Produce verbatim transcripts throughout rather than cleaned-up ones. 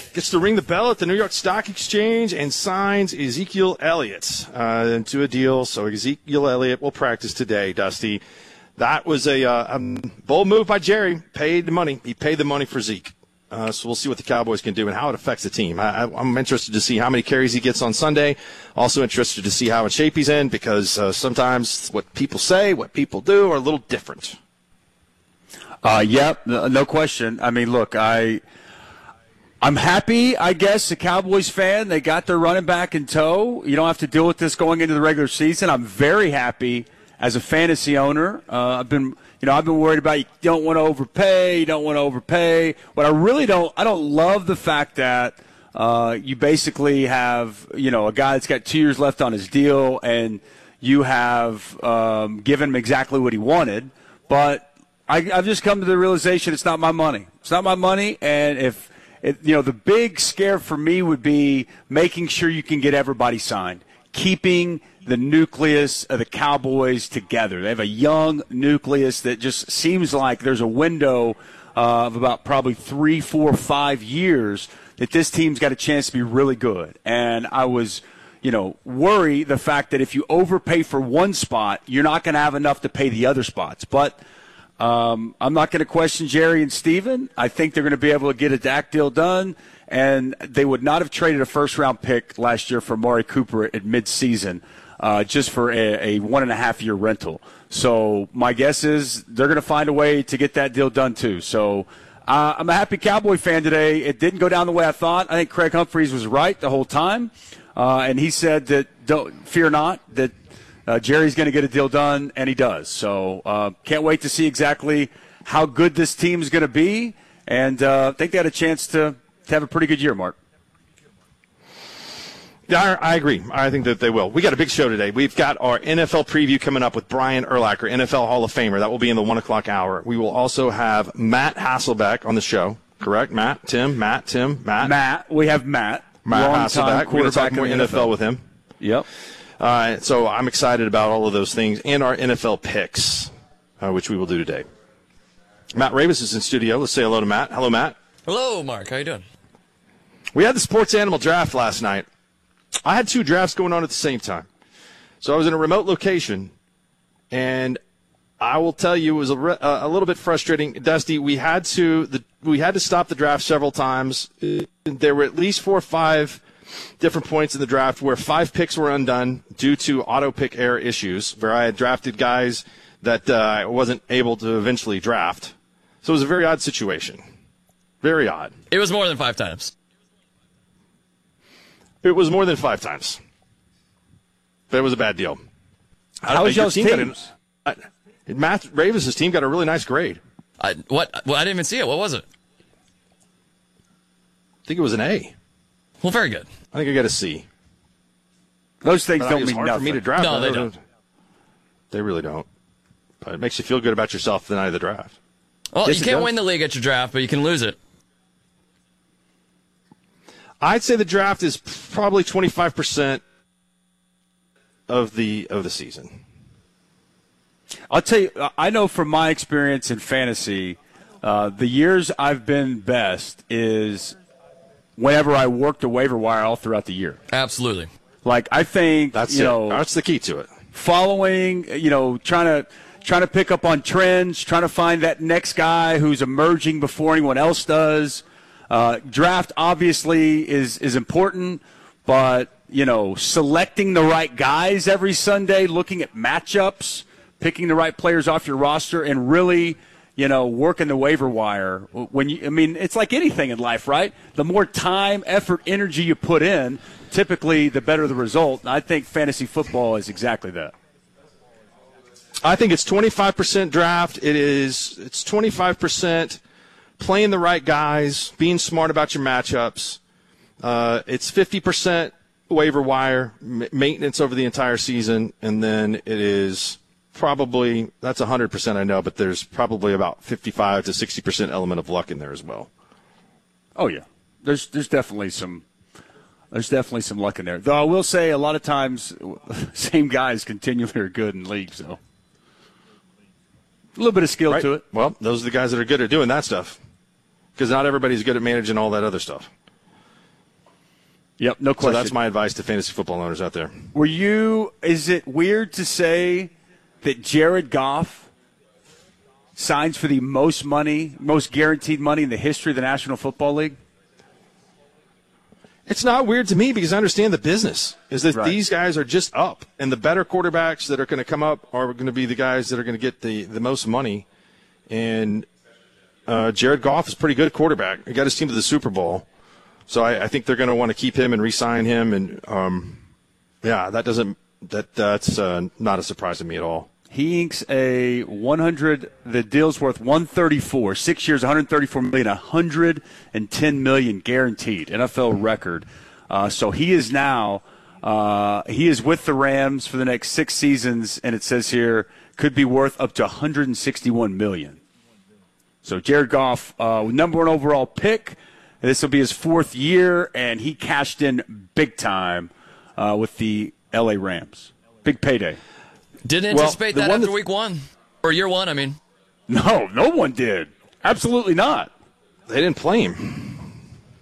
gets to ring the bell at the New York Stock Exchange and signs Ezekiel Elliott uh, to a deal. So Ezekiel Elliott will practice today, Dusty. That was a, uh, a bold move by Jerry. Paid the money. He paid the money for Zeke. Uh, so we'll see what the Cowboys can do and how it affects the team. I, I'm interested to see how many carries he gets on Sunday. Also interested to see how in shape he's in because uh, sometimes what people say, what people do are a little different. Uh, yeah, no question. I mean, look, I, I'm happy, I guess, a Cowboys fan. They got their running back in tow. You don't have to deal with this going into the regular season. I'm very happy as a fantasy owner. Uh, I've been – You know, I've been worried about you don't want to overpay, you don't want to overpay. But I really don't – I don't love the fact that uh, you basically have, you know, a guy that's got two years left on his deal and you have um, given him exactly what he wanted. But I, I've just come to the realization it's not my money. It's not my money, and if it, – you know, the big scare for me would be making sure you can get everybody signed, keeping – the nucleus of the Cowboys together. They have a young nucleus that just seems like there's a window uh, of about probably three, four, five years that this team's got a chance to be really good. And I was, you know, worry the fact that if you overpay for one spot, you're not going to have enough to pay the other spots. But um, I'm not going to question Jerry and Steven. I think they're going to be able to get a Dak deal done. And they would not have traded a first-round pick last year for Amari Cooper at midseason. Uh, just for a, a one-and-a-half-year rental. So my guess is they're going to find a way to get that deal done too. So uh, I'm a happy Cowboy fan today. It didn't go down the way I thought. I think Craig Humphreys was right the whole time. Uh, and he said that don't fear not, that uh, Jerry's going to get a deal done, and he does. So uh, can't wait to see exactly how good this team is going to be. And uh, I think they had a chance to, to have a pretty good year, Mark. Yeah, I agree. I think that they will. We got a big show today. We've got our N F L preview coming up with Brian Urlacher, N F L Hall of Famer. That will be in the one o'clock hour. We will also have Matt Hasselbeck on the show. Correct? Matt, Tim, Matt, Tim, Matt. Matt. We have Matt. Matt Hasselbeck. We're going to talk more N F L with him. Yep. Uh, so I'm excited about all of those things and our N F L picks, uh, which we will do today. Matt Ravis is in studio. Let's say hello to Matt. Hello, Matt. Hello, Mark. How you doing? We had the sports animal draft last night. I had two drafts going on at the same time. So I was in a remote location, and I will tell you it was a, re- uh, a little bit frustrating. Dusty, we had to the, we had to stop the draft several times. There were at least four or five different points in the draft where five picks were undone due to auto-pick error issues, where I had drafted guys that uh, I wasn't able to eventually draft. So it was a very odd situation. Very odd. It was more than five times. It was more than five times. But it was a bad deal. How was y'all's team? teams? An, uh, Matt Ravis' team got a really nice grade. I, what? Well, I didn't even see it. What was it? I think it was an A. Well, very good. I think I got a C. Those things but don't it's mean hard nothing. for me to draft. No, they don't. They really don't. But it makes you feel good about yourself the night of the draft. Well, yes, you can't win the league at your draft, but you can lose it. I'd say the draft is probably twenty-five percent of the of the season. I'll tell you, I know from my experience in fantasy, uh, the years I've been best is whenever I worked the waiver wire all throughout the year. Absolutely. Like, I think, That's you it. know, That's the key to it. Following, you know, trying to trying to pick up on trends, trying to find that next guy who's emerging before anyone else does. Uh, draft obviously is is important, but, you know, selecting the right guys every Sunday, looking at matchups, picking the right players off your roster, and really, you know, working the waiver wire. When you, I mean, it's like anything in life, right? The more time, effort, energy you put in, typically the better the result. And I think fantasy football is exactly that. I think it's twenty-five percent draft. It is it's twenty-five percent playing the right guys, being smart about your matchups. Uh, it's fifty percent waiver wire m- maintenance over the entire season, and then it is probably that's one hundred percent I know, but there's probably about fifty-five to sixty percent element of luck in there as well. Oh yeah, there's there's definitely some there's definitely some luck in there. Though I will say a lot of times, same guys continually are good in leagues, so a little bit of skill right. to it. Well, those are the guys that are good at doing that stuff, because not everybody's good at managing all that other stuff. Yep, no So question. that's my advice to fantasy football owners out there. Were you – is it weird to say that Jared Goff signs for the most money, most guaranteed money in the history of the National Football League? It's not weird to me because I understand the business is that Right. these guys are just up, and the better quarterbacks that are going to come up are going to be the guys that are going to get the, the most money. And uh, Jared Goff is a pretty good quarterback. He got his team to the Super Bowl. So I, I think they're going to want to keep him and re-sign him. And, um, yeah, that doesn't that that's uh, not a surprise to me at all. He inks a one hundred. The deal's worth one thirty-four, six years, one hundred thirty-four million, one hundred ten million guaranteed, N F L record. Uh, so he is now uh, he is with the Rams for the next six seasons, and it says here could be worth up to one hundred sixty-one million. So Jared Goff, uh, number one overall pick. This will be his fourth year, and he cashed in big time uh, with the L A Rams. Big payday. Didn't Well, anticipate the that one after that's- week one. Or year one, I mean. No, no one did. Absolutely not. They didn't play him.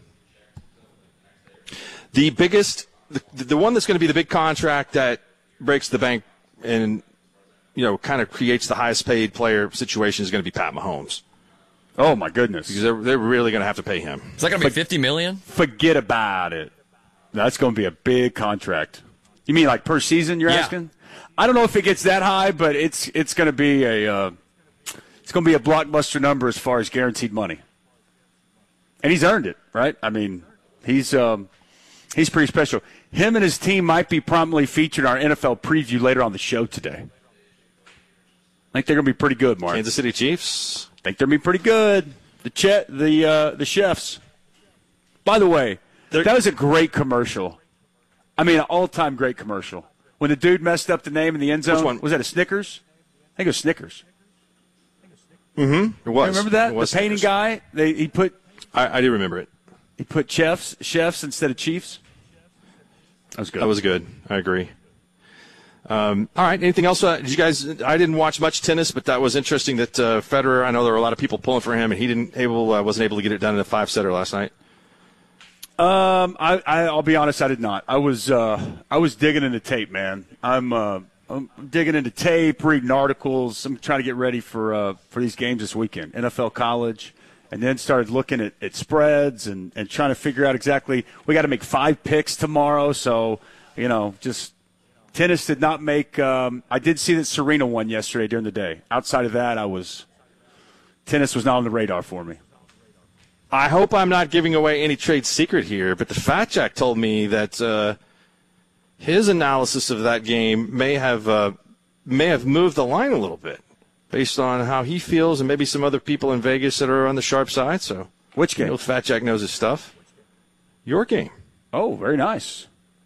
The biggest, the, the one that's going to be the big contract that breaks the bank and, you know, kind of creates the highest paid player situation is going to be Pat Mahomes. Oh, my goodness. Because they're, they're really going to have to pay him. Is that going to be fifty million dollars? Forget about it. That's going to be a big contract. You mean like per season? You're Yeah. asking? I don't know if it gets that high, but it's it's going to be a uh, it's going to be a blockbuster number as far as guaranteed money. And he's earned it, right? I mean, he's um, he's pretty special. Him and his team might be prominently featured in our N F L preview later on the show today. I think they're going to be pretty good, Mark. Kansas City Chiefs. I think they're going to be pretty good. The che- the uh, the chefs. By the way, They're- that was a great commercial. I mean, an all-time great commercial. When the dude messed up the name in the end zone. Which one? Was that a Snickers? I think it was Snickers. It was. Remember that? It The was painting Snickers. guy? They he put I, I do remember it. he put chefs chefs instead of chiefs. That was good. That was good. I agree. Um, all right. Anything else? Uh, did you guys? I didn't watch much tennis, but that was interesting that uh, Federer. I know there were a lot of people pulling for him, and he didn't able uh, wasn't able to get it done in a five setter last night. Um, I, I I'll be honest, I did not. I was uh I was digging into tape, man. I'm uh I'm digging into tape, reading articles. I'm trying to get ready for uh for these games this weekend, N F L college, and then started looking at, at spreads and, and trying to figure out exactly. We got to make five picks tomorrow, so you know, just tennis did not make. Um, I did see that Serena won yesterday during the day. Outside of that, I was tennis was not on the radar for me. I hope I'm not giving away any trade secret here, but the Fat Jack told me that uh, his analysis of that game may have uh, may have moved the line a little bit based on how he feels and maybe some other people in Vegas that are on the sharp side. So, Which you game? know, Fat Jack knows his stuff. Your game. Oh, very nice.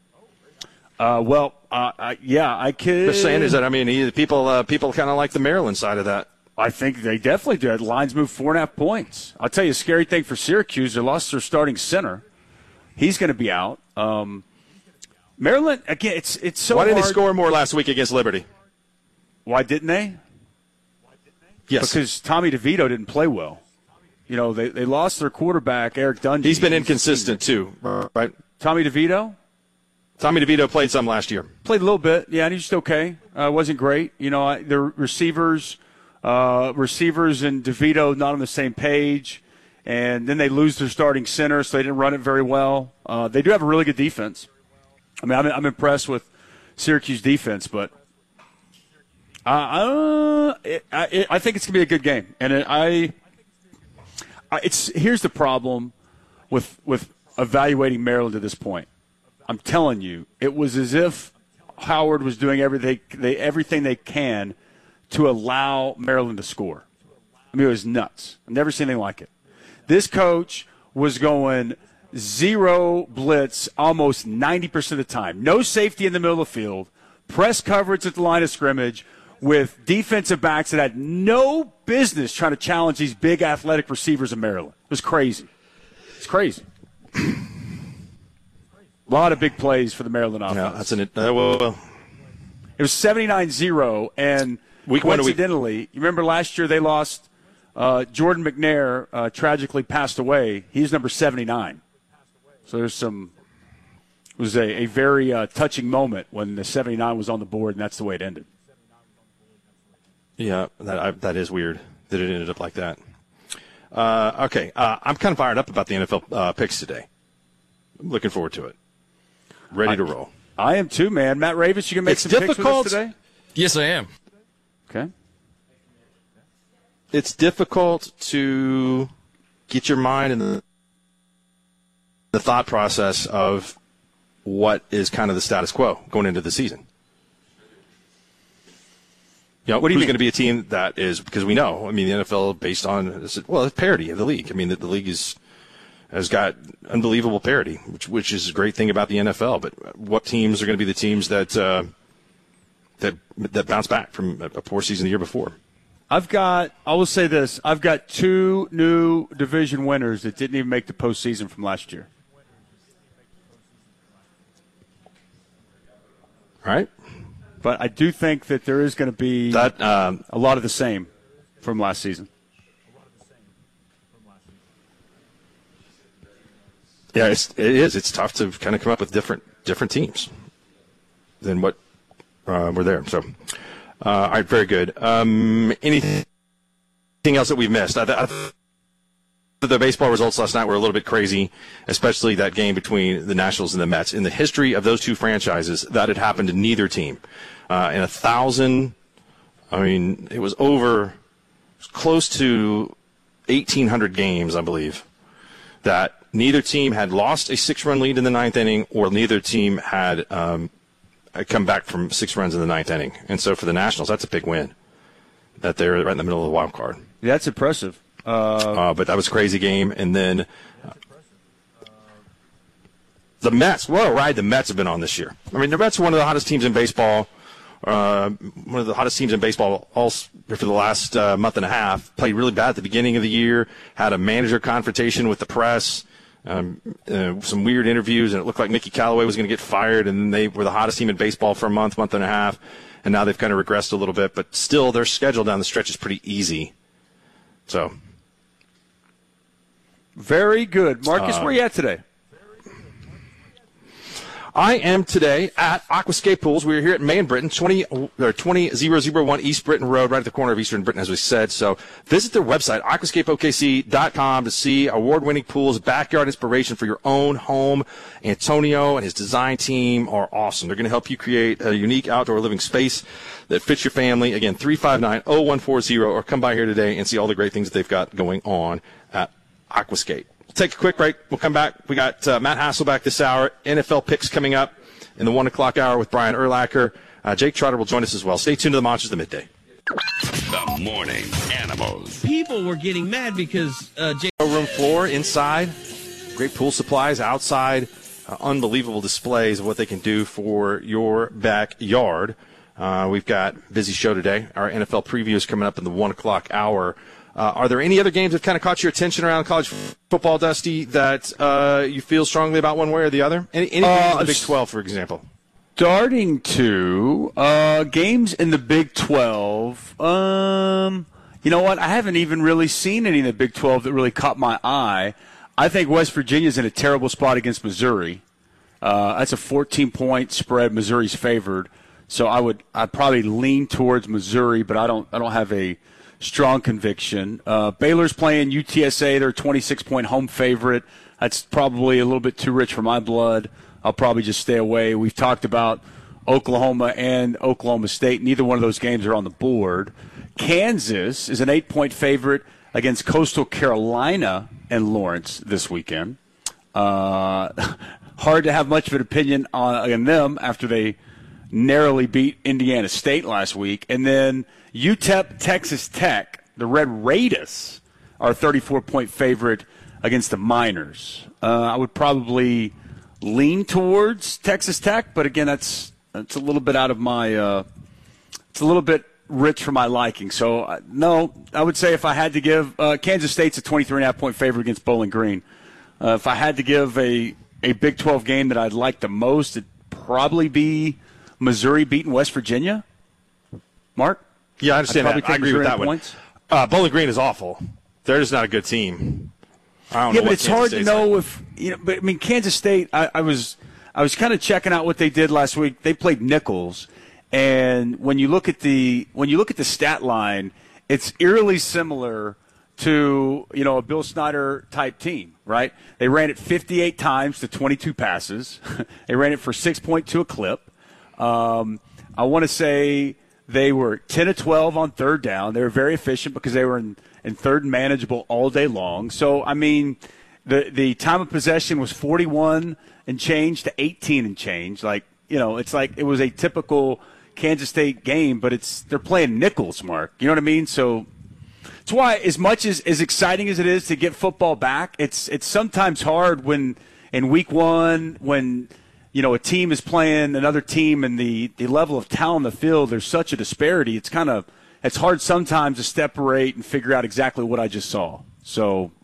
Uh, well, uh, I, yeah, I could. Just saying is that I mean he, people uh, people kind of like the Maryland side of that. I think they definitely do. The lines moved four and a half points. I'll tell you a scary thing for Syracuse. They lost their starting center. He's going to be out. Um, Maryland, again, it's it's so Why didn't hard. they score more last week against Liberty? Why didn't they? Yes, Because Tommy DeVito didn't play well. You know, they, they lost their quarterback, Eric Dungy. he's been inconsistent too, right? Tommy DeVito? Tommy DeVito played some last year. Played a little bit, yeah, and he's just okay. Uh, wasn't great. You know, I, the receivers, uh, receivers and DeVito not on the same page, and then they lose their starting center, so they didn't run it very well. Uh, they do have a really good defense. I mean, I'm, I'm impressed with Syracuse defense, but uh, uh, it, I, it, I think it's gonna be a good game, and it, I, I, it's here's the problem with with evaluating Maryland at this point. I'm telling you, it was as if Howard was doing everything they everything they can to allow Maryland to score. I mean, it was nuts. I've never seen anything like it. This coach was going zero blitz almost ninety percent of the time. No safety in the middle of the field, press coverage at the line of scrimmage with defensive backs that had no business trying to challenge these big athletic receivers of Maryland. It was crazy. It's crazy. A lot of big plays for the Maryland offense. Yeah, that's an uh, well, It was seventy-nine zero, and Week one to week- coincidentally, you remember last year they lost uh, Jordan McNair uh, tragically passed away. He's number seventy-nine. So there's some was a, a very uh, touching moment when the seventy-nine was on the board, and that's the way it ended. Yeah, that I, that is weird that it ended up like that. Uh, okay, uh, I'm kind of fired up about the N F L uh, picks today. I'm looking forward to it. Ready I, to roll. I am too, man. Matt Ravis, you can make it's some difficult. picks with us today? Yes, I am. Okay. It's difficult to get your mind in the, the thought process of what is kind of the status quo going into the season. You know, what do you who's mean? going to be a team that is, because we know, I mean, the N F L based on, well, it's parity of the league. I mean, the, the league is has got unbelievable parity, which which is a great thing about the N F L. But what teams are going to be the teams that uh, that that bounce back from a poor season the year before? I've got, I will say this, I've got two new division winners that didn't even make the postseason from last year. Right? But I do think that there is going to be that um, a lot of the same from last season. Yeah, it's, it is. It's tough to kind of come up with different different teams than what uh, were there. So, uh, all right, very good. Um, anything else that we've missed? I, I, the baseball results last night were a little bit crazy, especially that game between the Nationals and the Mets. In the history of those two franchises, that had happened to neither team. Uh, in a thousand, I mean, it was over close to eighteen hundred games, I believe, that neither team had lost a six-run lead in the ninth inning, or neither team had um, come back from six runs in the ninth inning. And so for the Nationals, that's a big win, that they're right in the middle of the wild card. Yeah, that's impressive. Uh, uh, but that was a crazy game. And then uh, the Mets, what a ride the Mets have been on this year. I mean, the Mets are one of the hottest teams in baseball, uh, one of the hottest teams in baseball all for the last uh, month and a half. Played really bad at the beginning of the year, had a manager confrontation with the press. Um, uh, some weird interviews, and it looked like Mickey Callaway was going to get fired, and then they were the hottest team in baseball for a month, month and a half, and now they've kind of regressed a little bit, but still their schedule down the stretch is pretty easy. So, very good. Marcus, uh, where are you at today? I am today at Aquascape Pools. We are here at May and Britain, twenty thousand one East Britain Road, right at the corner of Eastern Britain, as we said. So visit their website, aquascape O K C dot com, to see award-winning pools, backyard inspiration for your own home. Antonio and his design team are awesome. They're going to help you create a unique outdoor living space that fits your family. Again, three five nine, zero one four zero, or come by here today and see all the great things that they've got going on at Aquascape. We'll take a quick break. We'll come back. We got uh, Matt Hasselback this hour. N F L picks coming up in the one o'clock hour with Brian Urlacher. Uh, Jake Trotter will join us as well. Stay tuned to the Monsters of the Midday. The Morning Animals. People were getting mad because uh, Jake. Room floor inside, great pool supplies outside, uh, unbelievable displays of what they can do for your backyard. Uh, we've got a busy show today. Our N F L preview is coming up in the one o'clock hour. Uh, are there any other games that kind of caught your attention around college football, Dusty, that uh, you feel strongly about one way or the other? Any, anything uh, in the Big twelve, for example? Starting to uh, games in the Big twelve. Um, you know what? I haven't even really seen any in the Big twelve that really caught my eye. I think West Virginia's in a terrible spot against Missouri. Uh, that's a fourteen-point spread. Missouri's favored, so I would I'd probably lean towards Missouri, but I don't I don't have a strong conviction. Uh, Baylor's playing U T S A. They're a twenty-six point home favorite. That's probably a little bit too rich for my blood. I'll probably just stay away. We've talked about Oklahoma and Oklahoma State. Neither one of those games are on the board. Kansas is an eight-point favorite against Coastal Carolina and Lawrence this weekend. Uh, hard to have much of an opinion on, on them after they narrowly beat Indiana State last week. And then U T E P, Texas Tech, the Red Raiders are a thirty-four point favorite against the Miners. Uh, I would probably lean towards Texas Tech, but again, that's that's a little bit out of my uh, – it's a little bit rich for my liking. So, uh, no, I would say if I had to give uh, – Kansas State's a twenty-three point five point favorite against Bowling Green. Uh, if I had to give a, a Big twelve game that I'd like the most, it'd probably be Missouri beating West Virginia. Mark? Yeah, I understand I'd that. I agree with that one. Uh, Bowling Green is awful. They're just not a good team. I don't yeah, know but what it's Kansas hard State's to know like. if you know. But I mean, Kansas State. I, I was I was kind of checking out what they did last week. They played Nichols, and when you look at the when you look at the stat line, it's eerily similar to, you know, a Bill Snyder type team, right? They ran it fifty-eight times to twenty-two passes. They ran it for six point two a clip. Um, I want to say they were ten to twelve on third down. They were very efficient because they were in, in third and manageable all day long. So, I mean, the the time of possession was forty-one and change to eighteen and change. Like, you know, it's like it was a typical Kansas State game, but it's they're playing Nichols, Mark. You know what I mean? So it's why, as much as as exciting as it is to get football back, it's it's sometimes hard when in week one when, you know, a team is playing another team and the, the level of talent on the field, there's such a disparity. It's kind of it's hard sometimes to separate and figure out exactly what I just saw. So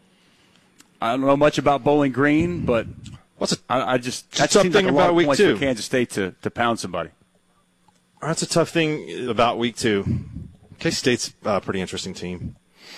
I don't know much about Bowling Green, but what's a, I, I just that's a tough thing like a lot about of week points two for Kansas State to, to pound somebody. That's a tough thing about week two. K-State's a pretty interesting team.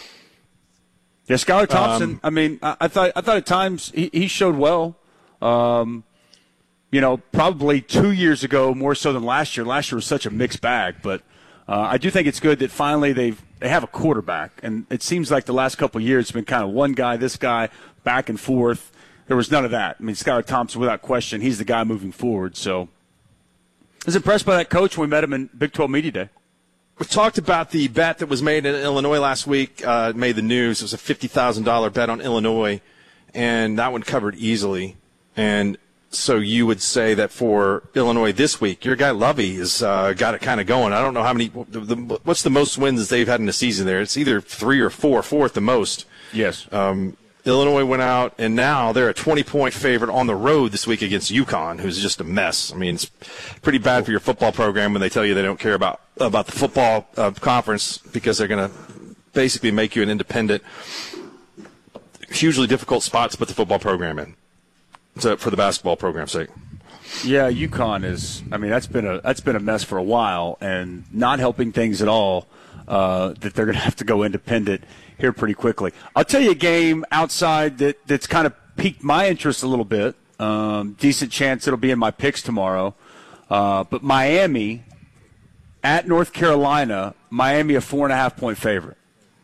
Yeah, Skylar Thompson. Um, I mean, I, I thought I thought at times he, he showed well. Um, you know, probably two years ago more so than last year. Last year was such a mixed bag, but uh, I do think it's good that finally they've they have a quarterback, and it seems like the last couple of years it's been kind of one guy, this guy, back and forth. There was none of that. I mean, Skylar Thompson, without question, he's the guy moving forward. So I was impressed by that coach when we met him in Big twelve Media Day. We talked about the bet that was made in Illinois last week. Uh, it made the news. It was a fifty thousand dollars bet on Illinois, and that one covered easily. And so you would say that for Illinois this week, your guy Lovey has uh, got it kind of going. I don't know how many the, the, – what's the most wins they've had in a season there? It's either three or four, four at the most. Yes. Um, Illinois went out, and now they're a twenty-point favorite on the road this week against UConn, who's just a mess. I mean, it's pretty bad for your football program when they tell you they don't care about about the football uh, conference because they're going to basically make you an independent, hugely difficult spot to put the football program in. So for the basketball program's sake. Yeah, UConn is. I mean, that's been a that's been a mess for a while, and not helping things at all. Uh, that they're going to have to go independent here pretty quickly. I'll tell you a game outside that, that's kind of piqued my interest a little bit. Um, decent chance it'll be in my picks tomorrow. Uh, but Miami at North Carolina, Miami a four and a half point favorite.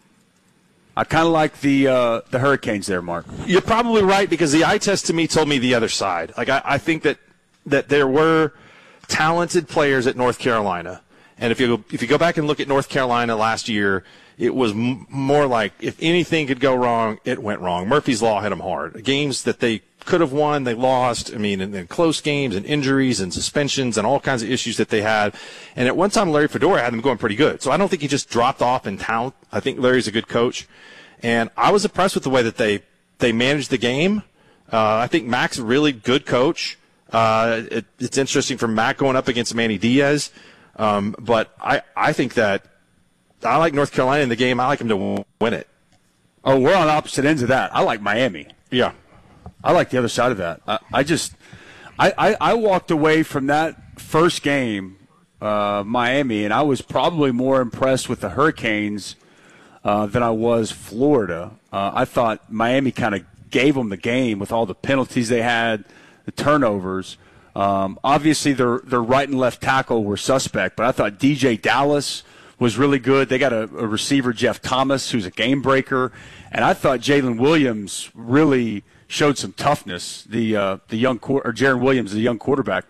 I kind of like the uh, the Hurricanes there, Mark. You're probably right because the eye test to me told me the other side. Like I, I think that that there were talented players at North Carolina. And if you go, if you go back and look at North Carolina last year, it was m- more like if anything could go wrong, it went wrong. Murphy's Law hit them hard. Games that they could have won, they lost. I mean, and, and close games and injuries and suspensions and all kinds of issues that they had. And at one time, Larry Fedora had them going pretty good. So I don't think he just dropped off in talent. I think Larry's a good coach. And I was impressed with the way that they, they managed the game. Uh, I think Mac's a really good coach. Uh, it, it's interesting for Mac going up against Manny Diaz. Um, but I, I think that I like North Carolina in the game. I like them to win it. Oh, we're on opposite ends of that. I like Miami. Yeah. I like the other side of that. I, I just I, I, I walked away from that first game, uh, Miami, and I was probably more impressed with the Hurricanes uh, than I was Florida. Uh, I thought Miami kind of gave them the game with all the penalties they had, the turnovers. Um, obviously, their their right and left tackle were suspect, but I thought D J Dallas was really good. They got a, a receiver, Jeff Thomas, who's a game breaker, and I thought Jalen Williams really showed some toughness. The uh, the young or Jaron Williams, the young quarterback.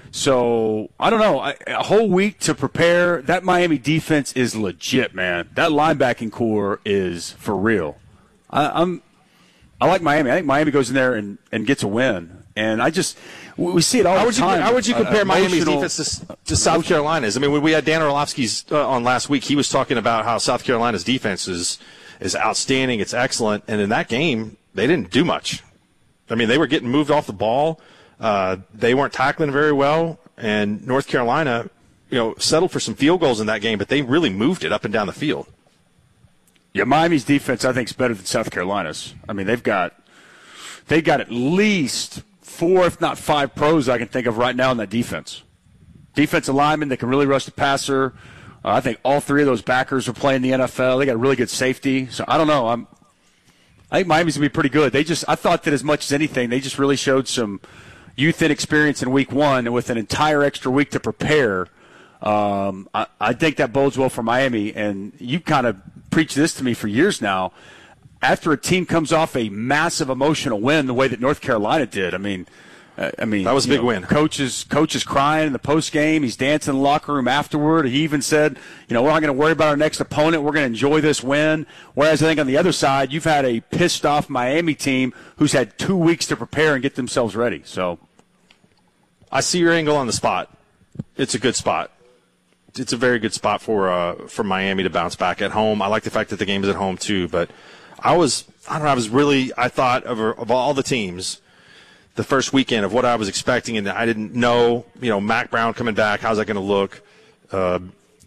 So I don't know. I, a whole week to prepare. That Miami defense is legit, man. That linebacking core is for real. I, I'm I like Miami. I think Miami goes in there and, and gets a win. And I just we see it all how the would time. You, how would you compare uh, Miami's defense to, to South Carolina's? I mean, when we had Dan Orlovsky's uh, on last week, he was talking about how South Carolina's defense is is outstanding. It's excellent. And in that game, they didn't do much. I mean, they were getting moved off the ball. Uh, they weren't tackling very well. And North Carolina, you know, settled for some field goals in that game, but they really moved it up and down the field. Yeah, Miami's defense, I think, is better than South Carolina's. I mean, they've got they've got at least four, if not five pros I can think of right now in that defense. Defensive linemen that can really rush the passer. Uh, I think all three of those backers are playing the N F L. They got a really good safety. So I don't know. I'm, I think Miami's going to be pretty good. They just, I thought that as much as anything, they just really showed some, youth and experience in week one and with an entire extra week to prepare, um, I, I think that bodes well for Miami. And you kind of preached this to me for years now. After a team comes off a massive emotional win the way that North Carolina did, I mean – Uh, I mean, that was a big know, win. Coach is, coach is crying in the post game. He's dancing in the locker room afterward. He even said, you know, we're not going to worry about our next opponent. We're going to enjoy this win. Whereas I think on the other side, you've had a pissed off Miami team who's had two weeks to prepare and get themselves ready. So I see your angle on the spot. It's a good spot. It's a very good spot for uh, for Miami to bounce back at home. I like the fact that the game is at home too. But I was, I don't know, I was really, I thought of of all the teams, the first weekend of what I was expecting, and I didn't know, you know, Mac Brown coming back, how's that going to look? Uh,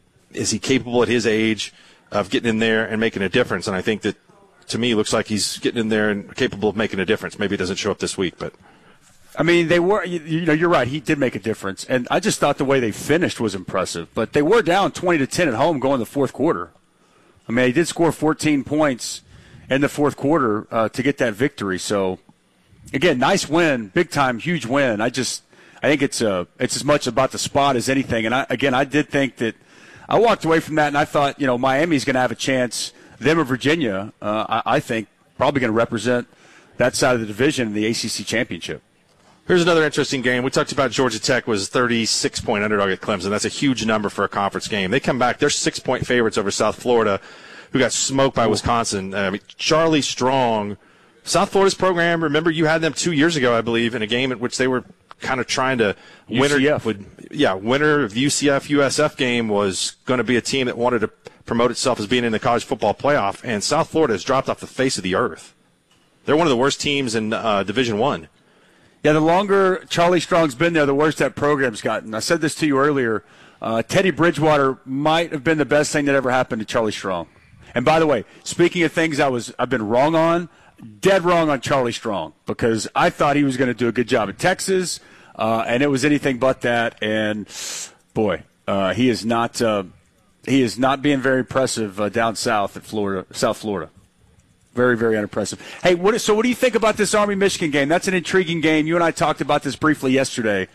is he capable at his age of getting in there and making a difference? And I think that, to me, looks like he's getting in there and capable of making a difference. Maybe it doesn't show up this week, but. I mean, they were, you, you know, you're right. He did make a difference. And I just thought the way they finished was impressive. But they were down twenty to ten at home going the fourth quarter. I mean, they did score fourteen points in the fourth quarter uh, to get that victory. So, again, nice win, big time, huge win. I just, I think it's uh, it's as much about the spot as anything. And I, again, I did think that I walked away from that and I thought, you know, Miami's going to have a chance. Them or Virginia, uh, I, I think, probably going to represent that side of the division in the A C C championship. Here's another interesting game. We talked about Georgia Tech was thirty-six point underdog at Clemson. That's a huge number for a conference game. They come back. They're six-point favorites over South Florida, who got smoked by Wisconsin. Uh, I mean, Charlie Strong, South Florida's program, remember you had them two years ago, I believe, in a game in which they were kind of trying to U C F. winner. Would, yeah, winner of the U C F U S F game was going to be a team that wanted to promote itself as being in the college football playoff, and South Florida has dropped off the face of the earth. They're one of the worst teams in uh, Division One. Yeah, the longer Charlie Strong's been there, the worse that program's gotten. I said this to you earlier. Uh, Teddy Bridgewater might have been the best thing that ever happened to Charlie Strong. And by the way, speaking of things I was I've been wrong on, dead wrong on Charlie Strong, because I thought he was going to do a good job at Texas, uh, and it was anything but that. And boy, uh, he is not uh, he is not being very impressive uh, down south at Florida, South Florida. Very, very unimpressive. Hey, what, so what do you think about this Army-Michigan game? That's an intriguing game. You and I talked about this briefly yesterday.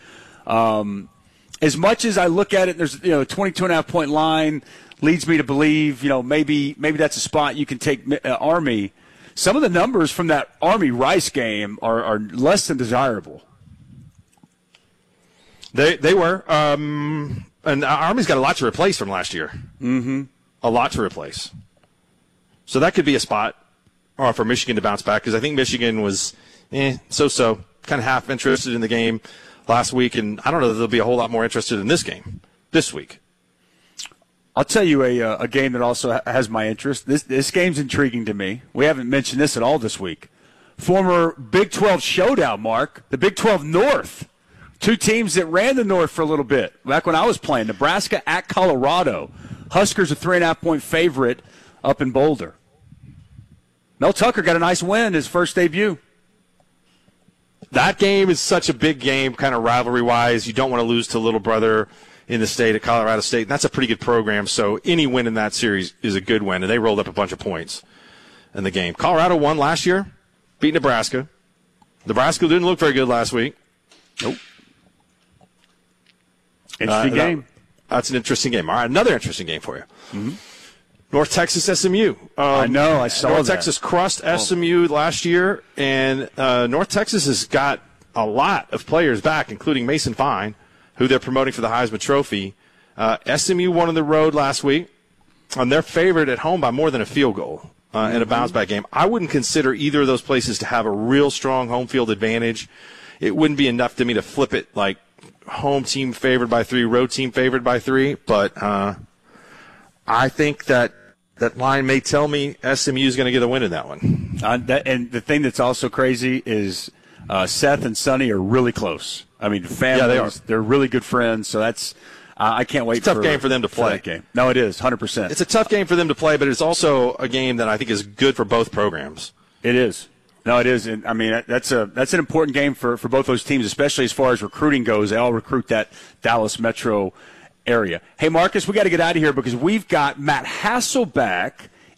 Um, as much as I look at it, there's you know a twenty-two and a half point line leads me to believe you know maybe maybe that's a spot you can take uh, Army. Some of the numbers from that Army-Rice game are, are less than desirable. They they were. Um, and Army's got a lot to replace from last year. Mm-hmm. A lot to replace. So that could be a spot uh, for Michigan to bounce back, because I think Michigan was eh, so-so, kind of half interested in the game last week, and I don't know that they'll be a whole lot more interested in this game this week. I'll tell you a uh, a game that also has my interest. This this game's intriguing to me. We haven't mentioned this at all this week. Former Big twelve showdown, Mark, the Big twelve North. Two teams that ran the North for a little bit back when I was playing. Nebraska at Colorado. Huskers a three and a half point favorite up in Boulder. Mel Tucker got a nice win his first debut. That game is such a big game, kind of rivalry-wise. You don't want to lose to little brother in the state at Colorado State. And that's a pretty good program, so any win in that series is a good win, and they rolled up a bunch of points in the game. Colorado won last year, beat Nebraska. Nebraska didn't look very good last week. Nope. Interesting uh, game. That, that's an interesting game. All right, another interesting game for you. Mm-hmm. North Texas S M U. Um, I know, I saw North that. Texas crushed S M U oh. last year, and uh, North Texas has got a lot of players back, including Mason Fine, who they're promoting for the Heisman Trophy. Uh, S M U won on the road last week, and they're favored at home by more than a field goal uh, mm-hmm. in a bounce-back game. I wouldn't consider either of those places to have a real strong home field advantage. It wouldn't be enough to me to flip it like home team favored by three, road team favored by three, but uh, I think that that line may tell me S M U is going to get a win in that one. Uh, that, and the thing that's also crazy is uh, Seth and Sonny are really close. I mean, families, yeah, they are. They're really good friends, so that's uh, I can't wait it's a tough for, game for them to for play. that game. No, it is, one hundred percent. It's a tough game for them to play, but it's also a game that I think is good for both programs. It is. No, it is. And, I mean, that's a that's an important game for, for both those teams, especially as far as recruiting goes. They all recruit that Dallas metro area. Hey, Marcus, we got to get out of here because we've got Matt Hasselbeck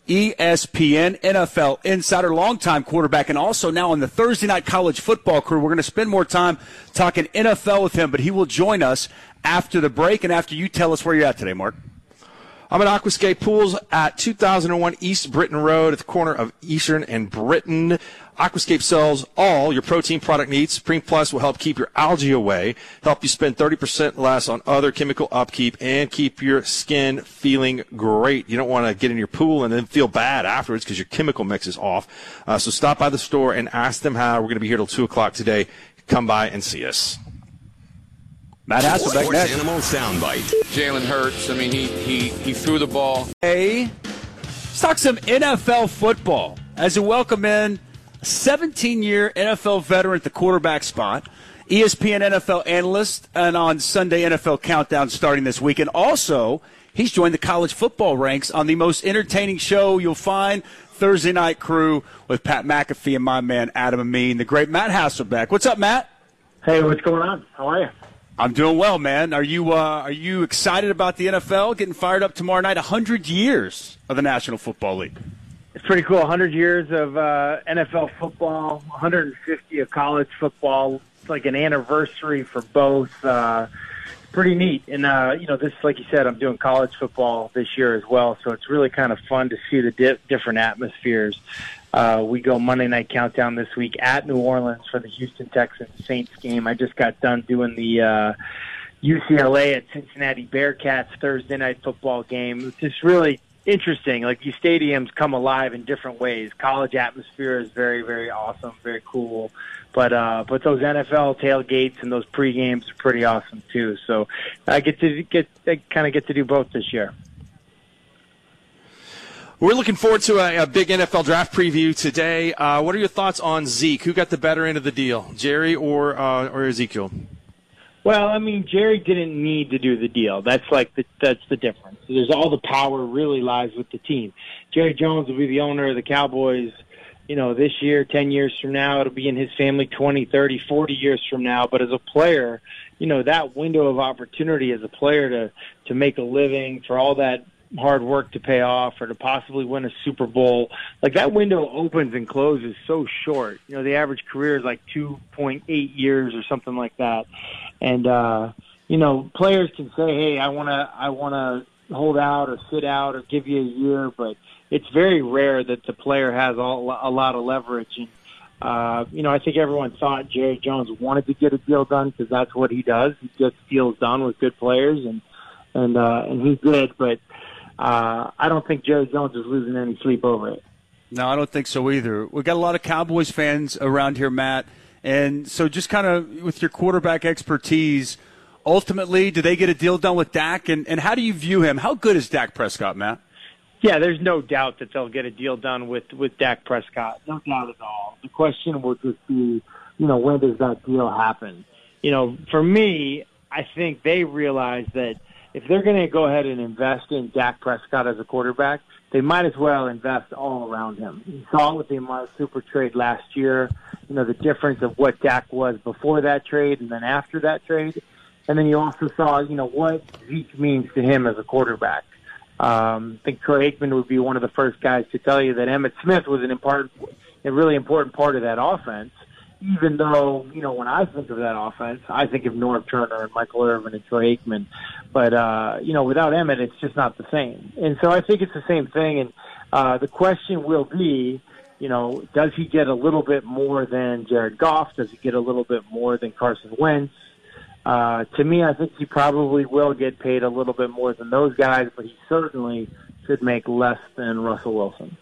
E S P N N F L insider, longtime quarterback, and also now on the Thursday Night College Football crew. We're going to spend more time talking N F L with him, but he will join us after the break and after you tell us where you're at today, Mark. I'm at Aquascape Pools at two thousand one East Britain Road at the corner of Eastern and Britain. Aquascape sells all your protein product needs. Supreme Plus will help keep your algae away, help you spend thirty percent less on other chemical upkeep, and keep your skin feeling great. You don't want to get in your pool and then feel bad afterwards because your chemical mix is off. Uh, so stop by the store and ask them how. We're going to be here till two o'clock today. Come by and see us. Matt Hasselbeck Sports next. Animal Soundbite. Jalen Hurts, I mean, he, he, he threw the ball. Hey, let's talk some N F L football as we welcome in a seventeen-year N F L veteran at the quarterback spot, E S P N N F L analyst, and on Sunday N F L Countdown starting this weekend. Also, he's joined the college football ranks on the most entertaining show you'll find, Thursday Night Crew, with Pat McAfee and my man Adam Amin, the great Matt Hasselbeck. What's up, Matt? Hey, what's going on? How are you? I'm doing well, man. Are you uh, are you excited about the N F L getting fired up tomorrow night? one hundred years of the National Football League. It's pretty cool. one hundred years of uh, N F L football, one hundred fifty of college football. It's like an anniversary for both. Uh, it's pretty neat. And, uh, you know, this, like you said, I'm doing college football this year as well, so it's really kind of fun to see the di- different atmospheres. Uh, we go Monday Night Countdown this week at New Orleans for the Houston Texans Saints game. I just got done doing the uh, U C L A at Cincinnati Bearcats Thursday night football game. It's just really interesting. Like, these stadiums come alive in different ways. College atmosphere is very, very awesome, very cool. But uh, but those N F L tailgates and those pre-games are pretty awesome too. So I get to get I kind of get to do both this year. We're looking forward to a, a big N F L draft preview today. Uh, what are your thoughts on Zeke? Who got the better end of the deal, Jerry or uh, or Ezekiel? Well, I mean, Jerry didn't need to do the deal. That's like the, that's the difference. There's all the power really lies with the team. Jerry Jones will be the owner of the Cowboys, you know, this year, ten years from now. It'll be in his family twenty, thirty, forty years from now. But as a player, you know, that window of opportunity as a player to, to make a living, for all that hard work to pay off, or to possibly win a Super Bowl, like, that window opens and closes so short. You know, the average career is like two point eight years or something like that. And, uh, you know, players can say, hey, I want to, I want to hold out or sit out or give you a year, but it's very rare that the player has all, a lot of leverage. And, uh, you know, I think everyone thought Jerry Jones wanted to get a deal done because that's what he does. He gets deals done with good players, and, and, uh, and he did, but, Uh, I don't think Jerry Jones is losing any sleep over it. No, I don't think so either. We've got a lot of Cowboys fans around here, Matt. And so just kind of with your quarterback expertise, ultimately, do they get a deal done with Dak? And, and how do you view him? How good is Dak Prescott, Matt? Yeah, there's no doubt that they'll get a deal done with, with Dak Prescott. No doubt at all. The question will just be, you know, when does that deal happen? You know, for me, I think they realize that if they're going to go ahead and invest in Dak Prescott as a quarterback, they might as well invest all around him. You saw it with the Amari Cooper trade last year, you know, the difference of what Dak was before that trade and then after that trade. And then you also saw, you know, what Zeke means to him as a quarterback. Um, I think Troy Aikman would be one of the first guys to tell you that Emmitt Smith was an important, a really important part of that offense. Even though, you know, when I think of that offense, I think of Norv Turner and Michael Irvin and Troy Aikman. But, uh, you know, without Emmett, it's just not the same. And so I think it's the same thing. And uh, the question will be, you know, does he get a little bit more than Jared Goff? Does he get a little bit more than Carson Wentz? Uh, to me, I think he probably will get paid a little bit more than those guys, but he certainly should make less than Russell Wilson.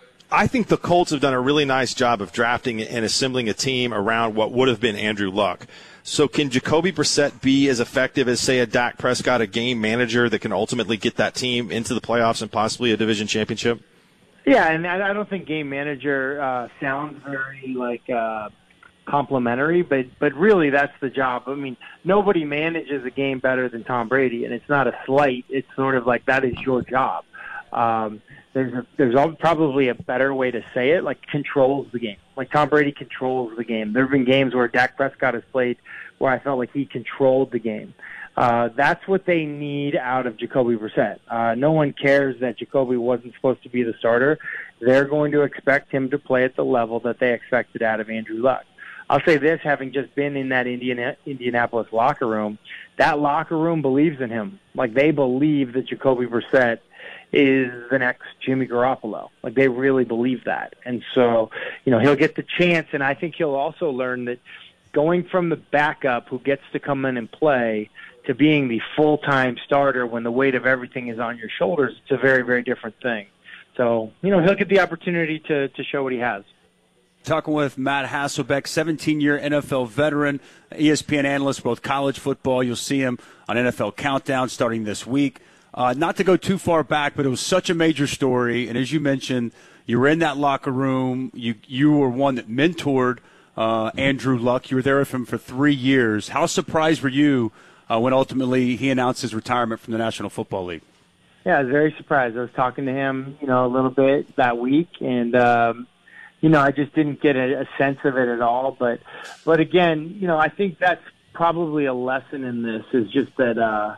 I think the Colts have done a really nice job of drafting and assembling a team around what would have been Andrew Luck. So can Jacoby Brissett be as effective as, say, a Dak Prescott, a game manager that can ultimately get that team into the playoffs and possibly a division championship? Yeah, and I don't think game manager uh, sounds very, like, uh, complimentary, but, but really that's the job. I mean, nobody manages a game better than Tom Brady, and it's not a slight. It's sort of like that is your job. Um, there's a, there's probably a better way to say it, like controls the game. Like Tom Brady controls the game. There have been games where Dak Prescott has played where I felt like he controlled the game. Uh, that's what they need out of Jacoby Brissett. Uh, no one cares that Jacoby wasn't supposed to be the starter. They're going to expect him to play at the level that they expected out of Andrew Luck. I'll say this, having just been in that Indiana, Indianapolis locker room, that locker room believes in him. Like, they believe that Jacoby Brissett is the next Jimmy Garoppolo. Like, they really believe that. And so, you know, he'll get the chance, and I think he'll also learn that going from the backup who gets to come in and play to being the full-time starter when the weight of everything is on your shoulders, it's a very, very different thing. So, you know, he'll get the opportunity to, to show what he has. Talking with Matt Hasselbeck, seventeen-year N F L veteran, E S P N analyst, both college football. You'll see him on N F L Countdown starting this week. Uh, not to go too far back, but it was such a major story. And as you mentioned, you were in that locker room. You you were one that mentored uh, Andrew Luck. You were there with him for three years. How surprised were you uh, when ultimately he announced his retirement from the National Football League? Yeah, I was very surprised. I was talking to him, you know, a little bit that week, and um, you know, I just didn't get a, a sense of it at all. But, but again, you know, I think that's probably a lesson in this is just that uh,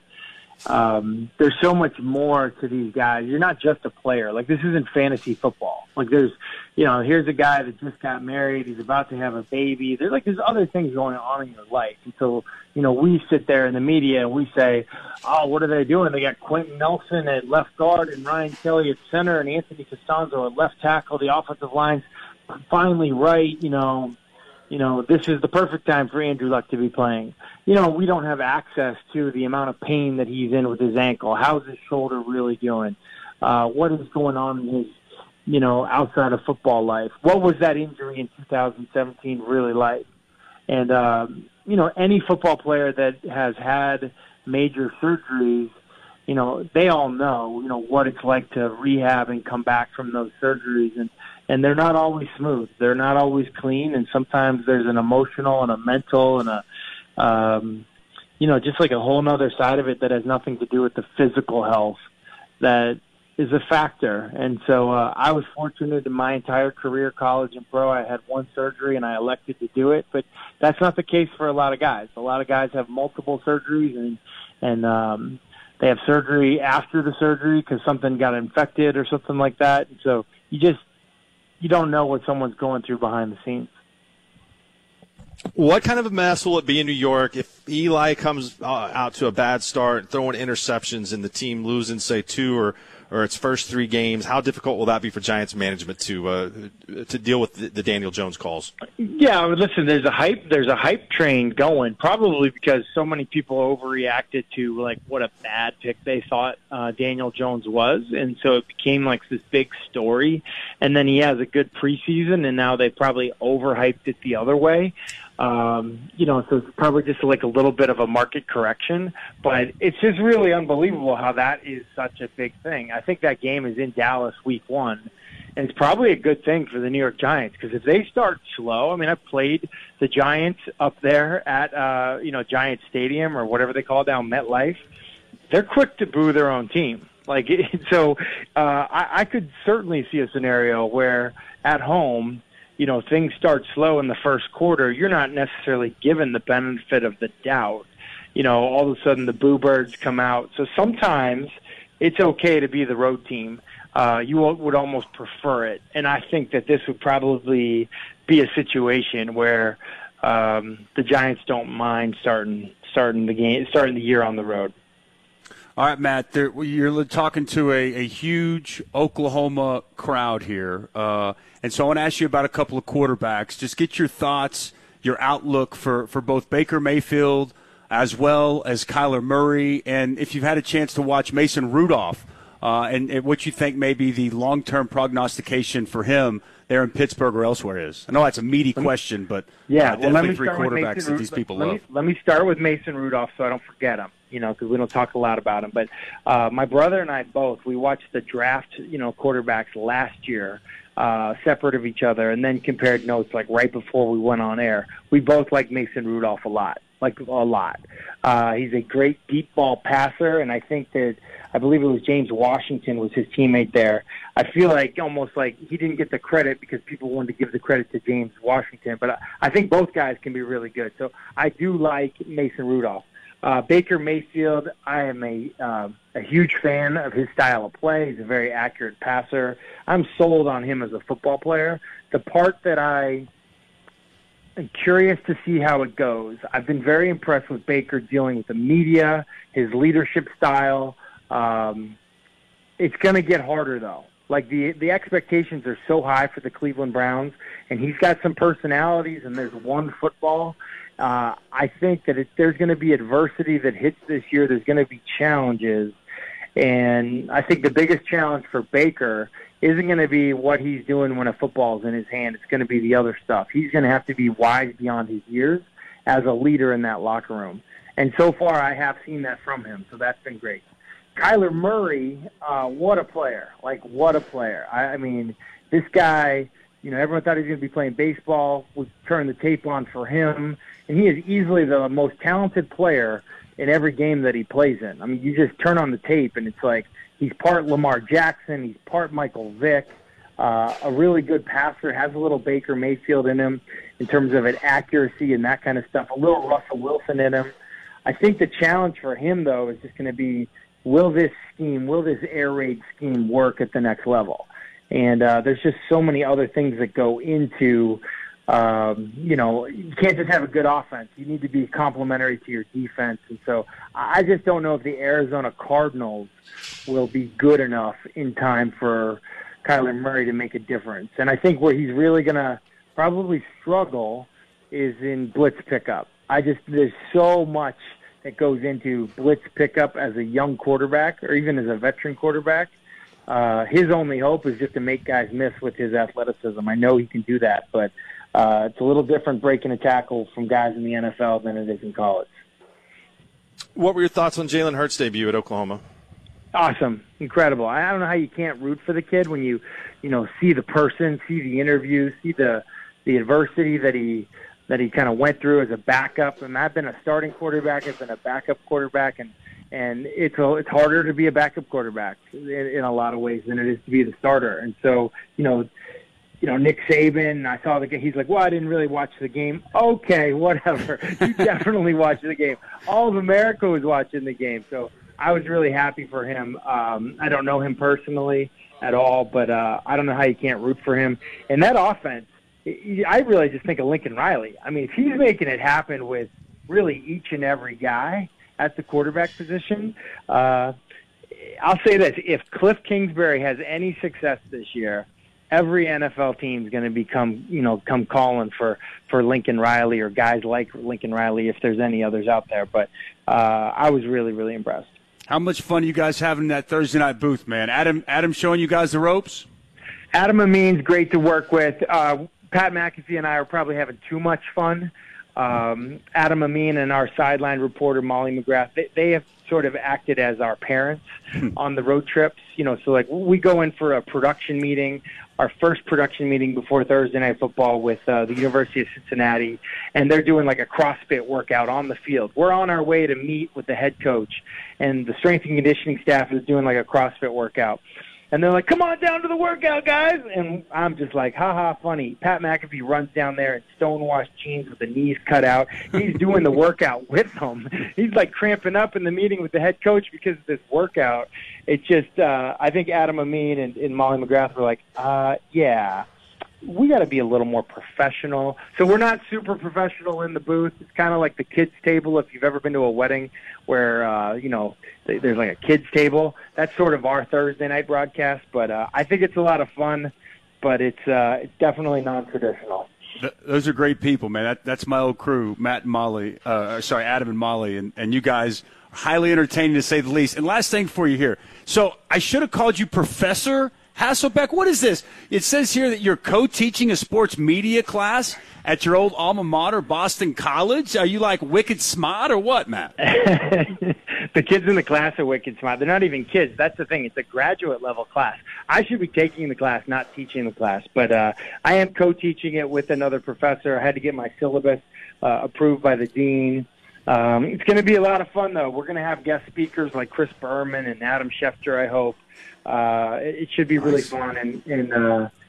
um, there's so much more to these guys. You're not just a player. Like, this isn't fantasy football. Like, there's, you know, here's a guy that just got married. He's about to have a baby. There's like there's other things going on in your life. And so, you know, we sit there in the media and we say, oh, what are they doing? They got Quentin Nelson at left guard and Ryan Kelly at center and Anthony Costanzo at left tackle. The offensive line's finally right. You know, you know, this is the perfect time for Andrew Luck to be playing. You know, we don't have access to the amount of pain that he's in with his ankle. How's his shoulder really doing? Uh, what is going on in his, you know, outside of football life? What was that injury in two thousand seventeen really like? And, um, you know, any football player that has had major surgeries, you know, they all know, you know, what it's like to rehab and come back from those surgeries. And, and they're not always smooth. They're not always clean. And sometimes there's an emotional and a mental and a, um, you know, just like a whole nother side of it that has nothing to do with the physical health that is a factor. And so uh, I was fortunate in my entire career, college and pro, I had one surgery and I elected to do it. But that's not the case for a lot of guys. A lot of guys have multiple surgeries and, and um, they have surgery after the surgery because something got infected or something like that. And so you just, you don't know what someone's going through behind the scenes. What kind of a mess will it be in New York if Eli comes uh, out to a bad start, throwing interceptions, and the team losing, say, two or, or its first three games? How difficult will that be for Giants management to uh, to deal with the, the Daniel Jones calls? Yeah, listen, there's a hype there's a hype train going, probably because so many people overreacted to like what a bad pick they thought uh, Daniel Jones was, and so it became like this big story. And then he has a good preseason, and now they probably overhyped it the other way. Um, you know, so it's probably just like a little bit of a market correction, but it's just really unbelievable how that is such a big thing. I think that game is in Dallas week one, and it's probably a good thing for the New York Giants because if they start slow, I mean, I've played the Giants up there at, uh, you know, Giant Stadium or whatever they call it down MetLife. They're quick to boo their own team. Like, so uh, I, I could certainly see a scenario where at home, you know, things start slow in the first quarter, you're not necessarily given the benefit of the doubt. You know, all of a sudden the boo birds come out. So sometimes it's okay to be the road team. Uh, you would almost prefer it. And I think that this would probably be a situation where um, the Giants don't mind starting starting the game, starting the year on the road. All right, Matt, there, you're talking to a, a huge Oklahoma crowd here. Uh, and so I want to ask you about a couple of quarterbacks. Just get your thoughts, your outlook for, for both Baker Mayfield as well as Kyler Murray, and if you've had a chance to watch Mason Rudolph, uh, and, and what you think maybe the long-term prognostication for him there in Pittsburgh or elsewhere is. I know that's a meaty question, but yeah, uh, well, let definitely me three start with quarterbacks Mason, that these people let love. Me, let me start with Mason Rudolph so I don't forget him, you know, because we don't talk a lot about him. But uh, my brother and I both, we watched the draft, you know, quarterbacks last year, uh, separate of each other, and then compared notes like right before we went on air. We both like Mason Rudolph a lot, like a lot. Uh, he's a great deep ball passer, and I think that I believe it was James Washington was his teammate there. I feel like almost like he didn't get the credit because people wanted to give the credit to James Washington, but I, I think both guys can be really good. So I do like Mason Rudolph. Uh, Baker Mayfield, I am a uh, a huge fan of his style of play. He's a very accurate passer. I'm sold on him as a football player. The part that I am curious to see how it goes, I've been very impressed with Baker dealing with the media, his leadership style. Um, it's going to get harder, though. Like, the the expectations are so high for the Cleveland Browns, and he's got some personalities, and there's one football. Uh, I think that if there's going to be adversity that hits this year, there's going to be challenges. And I think the biggest challenge for Baker isn't going to be what he's doing when a football's in his hand. It's going to be the other stuff. He's going to have to be wise beyond his years as a leader in that locker room. And so far, I have seen that from him, so that's been great. Kyler Murray, uh, what a player. Like, what a player. I, I mean, this guy, you know, everyone thought he was going to be playing baseball. We turned the tape on for him. And he is easily the most talented player in every game that he plays in. I mean, you just turn on the tape, and it's like he's part Lamar Jackson, he's part Michael Vick, uh, a really good passer, has a little Baker Mayfield in him in terms of an accuracy and that kind of stuff, a little Russell Wilson in him. I think the challenge for him, though, is just going to be, will this scheme, will this air raid scheme work at the next level? And uh, there's just so many other things that go into Um, you know, you can't just have a good offense. You need to be complementary to your defense. And so I just don't know if the Arizona Cardinals will be good enough in time for Kyler Murray to make a difference. And I think where he's really going to probably struggle is in blitz pickup. I just, there's so much that goes into blitz pickup as a young quarterback or even as a veteran quarterback. Uh, his only hope is just to make guys miss with his athleticism. I know he can do that, but Uh, it's a little different breaking a tackle from guys in the N F L than it is in college. What were your thoughts on Jalen Hurts' debut at Oklahoma? Awesome. Incredible. I don't know how you can't root for the kid when you, you know, see the person, see the interview, see the the adversity that he that he kind of went through as a backup. And I've been a starting quarterback, I've been a backup quarterback, and and it's a, it's harder to be a backup quarterback in, in a lot of ways than it is to be the starter. And so, you know, You know, Nick Saban, I saw the game. He's like, well, I didn't really watch the game. Okay, whatever. You definitely watched the game. All of America was watching the game. So I was really happy for him. Um, I don't know him personally at all, but uh, I don't know how you can't root for him. And that offense, I really just think of Lincoln Riley. I mean, if he's making it happen with really each and every guy at the quarterback position, uh, I'll say this. If Cliff Kingsbury has any success this year, every N F L team is going to become, you know, come calling for, for Lincoln Riley or guys like Lincoln Riley if there's any others out there. But uh, I was really, really impressed. How much fun you guys having in that Thursday night booth, man? Adam, Adam showing you guys the ropes? Adam Amin's great to work with. Uh, Pat McAfee and I are probably having too much fun. Um, Adam Amin and our sideline reporter, Molly McGrath, they, they have sort of acted as our parents on the road trips. You know, so like we go in for a production meeting, our first production meeting before Thursday Night Football with uh, the University of Cincinnati, and they're doing like a CrossFit workout on the field. We're on our way to meet with the head coach, and the strength and conditioning staff is doing like a CrossFit workout. And they're like, come on down to the workout, guys. And I'm just like, ha-ha, funny. Pat McAfee runs down there in stonewashed jeans with the knees cut out. He's doing the workout with them. He's like cramping up in the meeting with the head coach because of this workout. It just, uh, I think Adam Amin and, and Molly McGrath were like, uh, yeah, we got to be a little more professional. So we're not super professional in the booth. It's kind of like the kids' table if you've ever been to a wedding where, uh, you know, there's like a kids' table. That's sort of our Thursday night broadcast. But uh, I think it's a lot of fun, but it's uh, it's definitely non-traditional. Th- those are great people, man. That, that's my old crew, Matt and Molly. Uh, sorry, Adam and Molly. And, and you guys are highly entertaining, to say the least. And last thing for you here. So I should have called you Professor Hasselbeck. What is this? It says here that you're co-teaching a sports media class at your old alma mater, Boston College. Are you like wicked smart or what, Matt? The kids in the class are wicked smart. They're not even kids. That's the thing. It's a graduate level class. I should be taking the class, not teaching the class. But uh, I am co-teaching it with another professor. I had to get my syllabus uh, approved by the dean. Um, it's going to be a lot of fun, though. We're going to have guest speakers like Chris Berman and Adam Schefter, I hope. Uh, it, it should be really fun, and, and uh,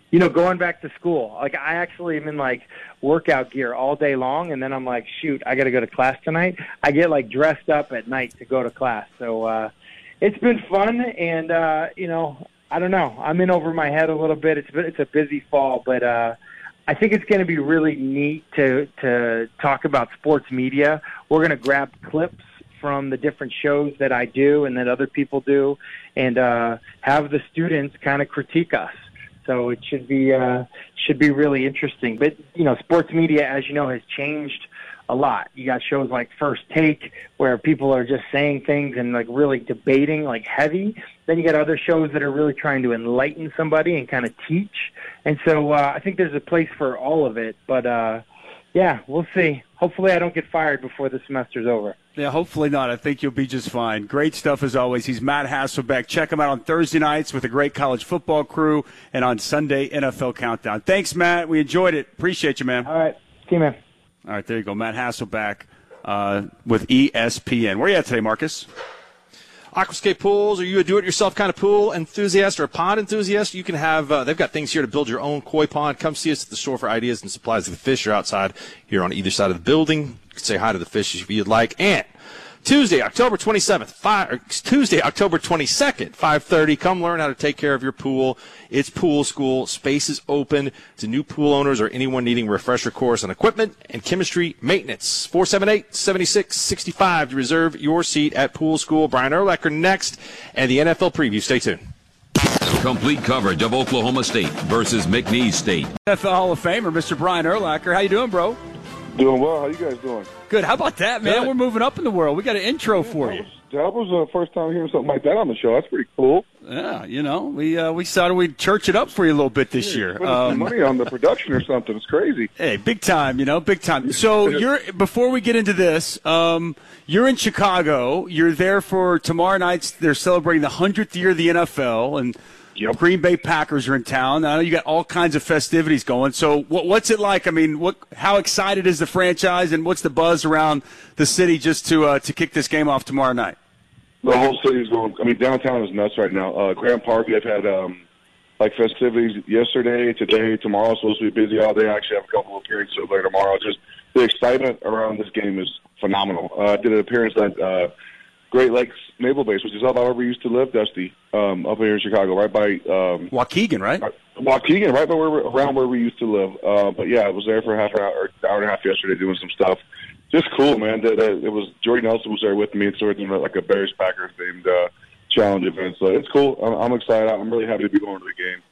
you know, going back to school. Like, I actually am in, like, workout gear all day long, and then I'm like, shoot, I got to go to class tonight. I get, like, dressed up at night to go to class. So uh, it's been fun, and, uh, you know, I don't know. I'm in over my head a little bit. It's, it's a busy fall, but uh, I think it's going to be really neat to, to talk about sports media. We're going to grab clips from the different shows that I do and that other people do, and uh, have the students kind of critique us. So it should be uh, should be really interesting. But, you know, sports media, as you know, has changed a lot. You got shows like First Take where people are just saying things and, like, really debating, like, heavy. Then you got other shows that are really trying to enlighten somebody and kind of teach. And so uh, I think there's a place for all of it. But, uh, yeah, we'll see. Hopefully I don't get fired before the semester's over. Yeah, hopefully not. I think you'll be just fine. Great stuff as always. He's Matt Hasselbeck. Check him out on Thursday nights with a great college football crew and on Sunday N F L Countdown. Thanks, Matt. We enjoyed it. Appreciate you, man. All right. See you, man. All right, there you go. Matt Hasselbeck uh, with E S P N. Where are you at today, Marcus? Aquascape Pools. Are you a do-it-yourself kind of pool enthusiast or a pond enthusiast? You can have, uh, they've got things here to build your own koi pond. Come see us at the store for ideas and supplies of the fish. You're outside here on either side of the building. You can say hi to the fish if you'd like. And Tuesday, October twenty-seventh, five, or Tuesday, October twenty-second, five thirty. Come learn how to take care of your pool. It's Pool School. Space is open to new pool owners or anyone needing a refresher course on equipment and chemistry maintenance. four seven eight, seven six six five to reserve your seat at Pool School. Brian Urlacher next, and the N F L preview. Stay tuned. Complete coverage of Oklahoma State versus McNeese State. N F L Hall of Famer, Mister Brian Urlacher. How you doing, bro? Doing well. How you guys doing? Good. How about that, man? Good. We're moving up in the world. We got an intro for you. That was the first time hearing something like that on the show. That's pretty cool. Yeah, you know, we uh, we thought we'd church it up for you a little bit this year. Put some Um, money on the production or something. It's crazy. hey, big time, you know, big time. So you're before we get into this, um, you're in Chicago. You're there for tomorrow night's. They're celebrating the hundredth year of the N F L, and Yep. Green Bay Packers are in town. I know you got all kinds of festivities going. So what, what's it like? I mean, what? How excited is the franchise, and what's the buzz around the city just to uh, to kick this game off tomorrow night? The whole city's going. I mean, downtown is nuts right now. Uh, Grand Park, they've had um, like festivities yesterday, today, tomorrow. Supposed to be busy all day. I actually have a couple of appearances later tomorrow. Just the excitement around this game is phenomenal. Uh, I did an appearance at uh, Great Lakes Naval Base, which is up where we used to live, Dusty, um, up here in Chicago, right by um, Waukegan, right? Waukegan, right by where we're, around where we used to live. Uh, but yeah, I was there for half an hour, or hour and a half yesterday doing some stuff. Just cool, man. That, that, it was Jordy Nelson was there with me, and so we're doing like a Bears Packers themed uh, challenge event. So it's cool. I'm, I'm excited. I'm really happy to be going to the game.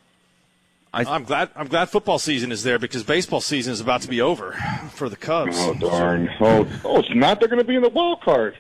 I, I'm glad. I'm glad football season is there because baseball season is about to be over for the Cubs. Oh darn! Oh, oh, it's not. They're going to be in the wild card.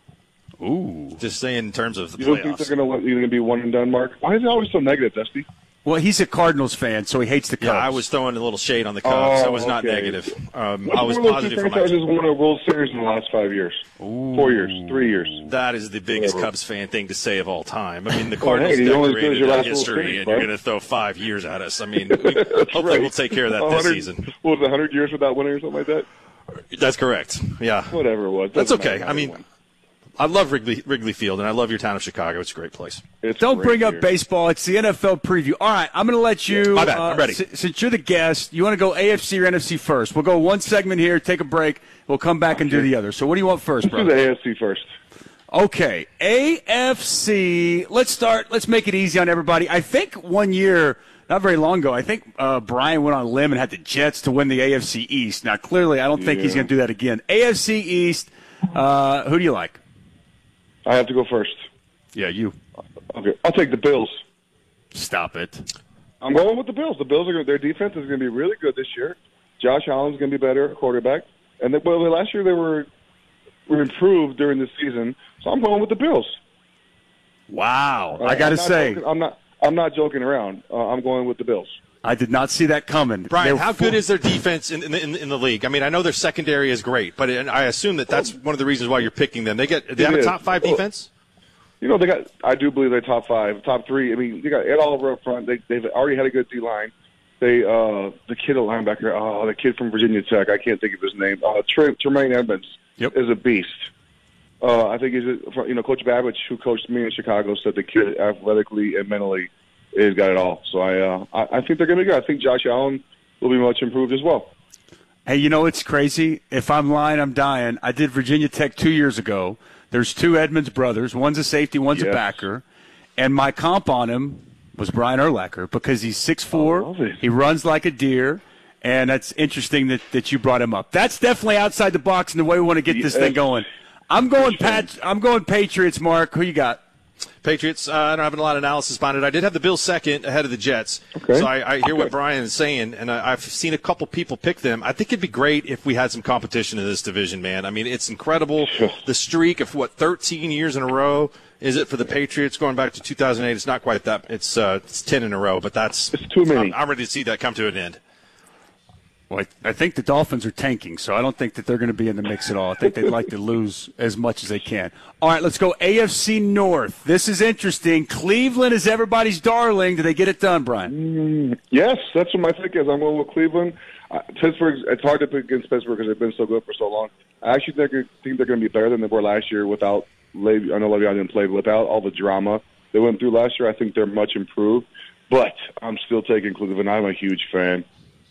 Ooh. Just saying in terms of the You don't playoffs. think they're going to going to be one and done, Mark? Why is it always so negative, Dusty? Well, he's a Cardinals fan, so he hates the Cubs. Yeah, I was throwing a little shade on the Cubs. Oh, I was not okay. negative. Um, What's I was one of those positive two for my franchises team. won a World Series in the last five years, four years, three years. That is the biggest Whatever. Cubs fan thing to say of all time. I mean, the Well, Cardinals hey, you only do decorated your that last World history, Series, and you're bud. going to throw five years at us. I mean, we, hopefully right. we'll take care of that one this hundred season. What was it, one hundred years without winning or something like that? That's correct. Yeah. Whatever it was. That's Doesn't okay. matter I how they mean, won. I love Wrigley, Wrigley Field, and I love your town of Chicago. It's a great place. It's Don't great bring up here. baseball. It's the N F L preview. All right, I'm going to let you. My bad. uh, I'm ready. si- since you're the guest, you want to go A F C or N F C first? We'll go one segment here, take a break. We'll come back and do the other. So what do you want first, Let's do bro? the A F C first. Okay, A F C. Let's start. Let's make it easy on everybody. I think one year, not very long ago, I think uh, Brian went on a limb and had the Jets to win the A F C East. Now, clearly, I don't think he's Yeah. going to do that again. A F C East. Uh, who do you like? I have to go first. Yeah, you. Okay, I'll take the Bills. Stop it. I'm going with the Bills. The Bills are gonna, their defense is going to be really good this year. Josh Allen's going to be better at quarterback, and they, well, last year they were were improved during the season. So I'm going with the Bills. Wow. I Uh, got to I'm not say, joking, I'm not. I'm not joking around. Uh, I'm going with the Bills. I did not see that coming. Brian, They were how full- good is their defense in, in, in, in the league? I mean, I know their secondary is great, but and I assume that that's one of the reasons why you're picking them. They get they It have a is. top five Well, defense. You know, they got. I do believe they're top five, top three. I mean, they got Ed Oliver up front. They, they've already had a good D line. They, uh, the kid at linebacker, oh, the kid from Virginia Tech. I can't think of his name. Uh, Tre- Tremaine Edmonds Yep. is a beast. Uh, I think he's, a, you know, Coach Babbage, who coached me in Chicago, said the kid athletically and mentally he's got it all. So I, uh, I, I think they're going to be good. I think Josh Allen will be much improved as well. Hey, you know it's crazy? If I'm lying, I'm dying. I did Virginia Tech two years ago. There's two Edmonds brothers. One's a safety, one's yes. a backer. And my comp on him was Brian Urlacher because he's six foot four. He runs like a deer. And that's interesting that, that you brought him up. That's definitely outside the box in the way we want to get this thing going. I'm going Pat. I'm going Patriots, Mark. Who you got? Patriots, uh, I don't have a lot of analysis behind it. I did have the Bills second ahead of the Jets. Okay. So I, I hear okay. what Brian is saying, and I, I've seen a couple people pick them. I think it'd be great if we had some competition in this division, man. I mean, it's incredible. The streak of, what, thirteen years in a row is it for the Patriots going back to two thousand eight? It's not quite that. It's, uh, it's ten in a row, but that's it's too many. I'm, I'm ready to see that come to an end. Well, I, I think the Dolphins are tanking, so I don't think that they're going to be in the mix at all. I think they'd like to lose as much as they can. All right, let's go A F C North. This is interesting. Cleveland is everybody's darling. Do they get it done, Brian? Mm, yes, that's what my think is. I'm going with Cleveland. Uh, Pittsburgh, it's hard to pick against Pittsburgh because they've been so good for so long. I actually think, think they're going to be better than they were last year without Le'Veon. I know Le'Veon didn't play, but without all the drama they went through last year, I think they're much improved. But I'm still taking Cleveland. I'm a huge fan.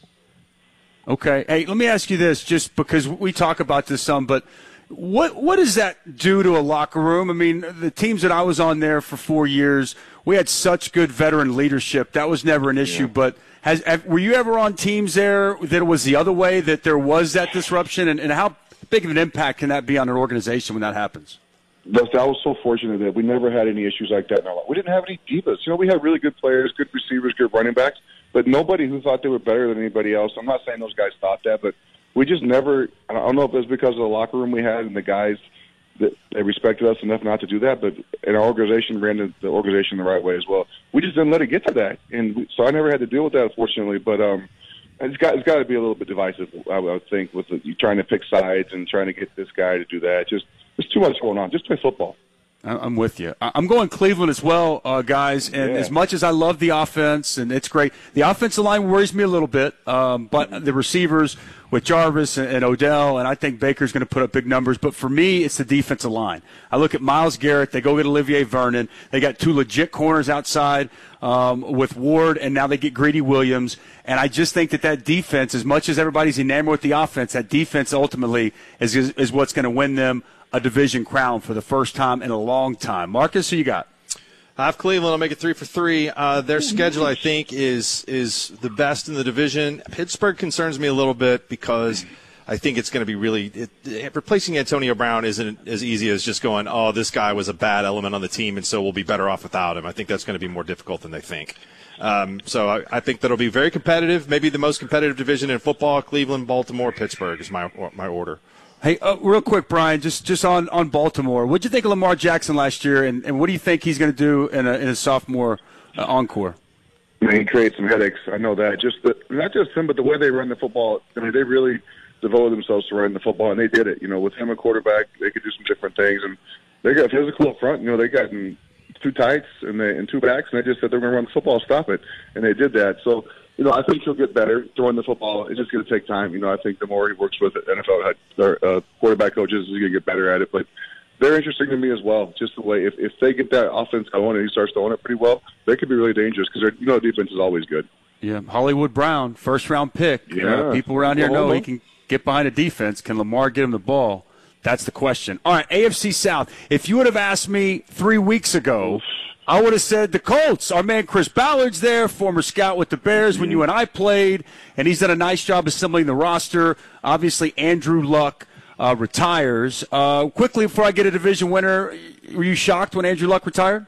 Okay. Hey, let me ask you this, just because we talk about this some, but what what does that do to a locker room? I mean, the teams that I was on there for four years, we had such good veteran leadership. That was never an issue. Yeah. But has have, were you ever on teams there that it was the other way, that there was that disruption? And, and how big of an impact can that be on an organization when that happens? Dusty, I was so fortunate that we never had any issues like that in our life. We didn't have any divas. You know, we had really good players, good receivers, good running backs, but nobody who thought they were better than anybody else. I'm not saying those guys thought that, but we just never – I don't know if it's because of the locker room we had and the guys that they respected us enough not to do that, but and our organization ran the, the organization the right way as well. We just didn't let it get to that, and we, so I never had to deal with that, unfortunately. But um, it's got it's got to be a little bit divisive, I would think, with the, you trying to pick sides and trying to get this guy to do that. Just there's too much going on. Just play football. I'm with you. I'm going Cleveland as well, uh, guys. And yeah. as much as I love the offense, and it's great, the offensive line worries me a little bit. Um, but the receivers with Jarvis and, and Odell, and I think Baker's going to put up big numbers. But for me, it's the defensive line. I look at Myles Garrett. They go get Olivier Vernon. They got two legit corners outside um, with Ward, and now they get Greedy Williams. And I just think that that defense, as much as everybody's enamored with the offense, that defense ultimately is is, is what's going to win them a division crown for the first time in a long time. Marcus, who you got? I have Cleveland. I'll make it three for three. Uh, their schedule, I think, is is the best in the division. Pittsburgh concerns me a little bit because I think it's going to be really it, it, replacing Antonio Brown isn't as easy as just going, oh, this guy was a bad element on the team, and so we'll be better off without him. I think that's going to be more difficult than they think. Um, so I, I think that'll be very competitive, maybe the most competitive division in football. Cleveland, Baltimore, Pittsburgh is my my order. Hey, uh, real quick, Brian, just just on, on Baltimore, what did you think of Lamar Jackson last year, and, and what do you think he's going to do in a, in a sophomore uh, encore? I mean, he creates some headaches. I know that. Just the, not just him, but the way they run the football. I mean, they really devoted themselves to running the football, and they did it. You know, with him a quarterback, they could do some different things, and they got physical up front. You know, they got in two tights and, they, and two backs, and they just said they're going to run the football, stop it, and they did that. So, you know, I think he'll get better throwing the football. It's just going to take time. You know, I think the more he works with N F L head, uh, quarterback coaches, he's going to get better at it. But they're interesting to me as well, just the way if, if they get that offense going and he starts throwing it pretty well, they could be really dangerous because, you know, defense is always good. Yeah, Hollywood Brown, first-round pick. Yeah. Uh, people around here know he can get behind a defense. Can Lamar get him the ball? That's the question. All right, A F C South. If you would have asked me three weeks ago, Oof. I would have said the Colts. Our man Chris Ballard's there, former scout with the Bears when you and I played, and he's done a nice job assembling the roster. Obviously, Andrew Luck uh, retires. Uh, quickly, before I get a division winner, were you shocked when Andrew Luck retired?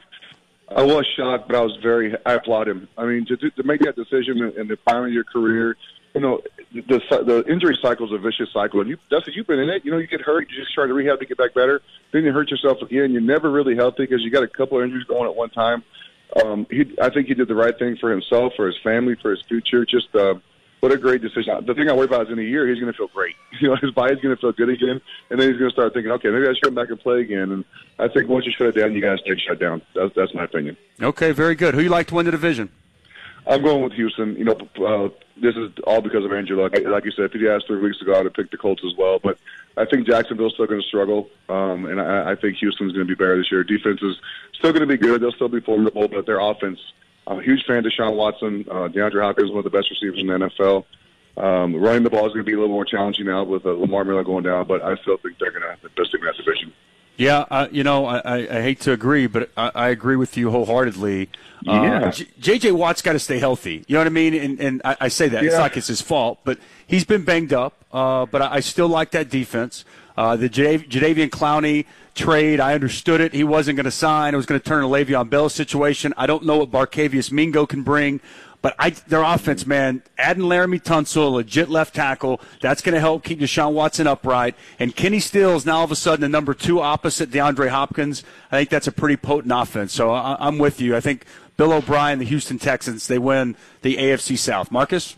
I was shocked, but I was very – I applaud him. I mean, to, to make that decision in, in the prime of your career, you know, the the injury cycle is a vicious cycle. And you, Dusty, you've been in it. You know, you get hurt, you just try to rehab to get back better. Then you hurt yourself again. You're never really healthy because you got a couple of injuries going at one time. Um, he, I think he did the right thing for himself, for his family, for his future. Just uh, what a great decision. The thing I worry about is in a year he's going to feel great. You know, his body's going to feel good again, and then he's going to start thinking, okay, maybe I should come back and play again. And I think once you shut it down, you guys take shut down. That's, that's my opinion. Okay, very good. Who you like to win the division? I'm going with Houston. You know, uh, this is all because of Andrew Luck. Like you said, if you asked three weeks ago, I would have picked the Colts as well. But I think Jacksonville's still going to struggle, um, and I, I think Houston's going to be better this year. Defense is still going to be good. They'll still be formidable, but their offense I'm a huge fan of Deshaun Watson. Uh, DeAndre Hopkins is one of the best receivers in the N F L. Um, running the ball is going to be a little more challenging now with uh, Lamar Miller going down, but I still think they're going to have the best team in that division. Yeah, uh, you know, I, I, I hate to agree, but I, I agree with you wholeheartedly. Yeah. Uh, J J. Watt's got to stay healthy. You know what I mean? And, and I, I say that. Yeah. It's not like it's his fault, but he's been banged up. Uh, but I, I still like that defense. Uh, the Jadav- Jadeveon Clowney trade, I understood it. He wasn't going to sign. It was going to turn a Le'Veon Bell situation. I don't know what Barkevious Mingo can bring. But I, their offense, man, adding Laramie Tunsil, a legit left tackle, that's going to help keep Deshaun Watson upright. And Kenny Stills now all of a sudden the number two opposite DeAndre Hopkins. I think that's a pretty potent offense. So I, I'm with you. I think Bill O'Brien, the Houston Texans, they win the A F C South. Marcus?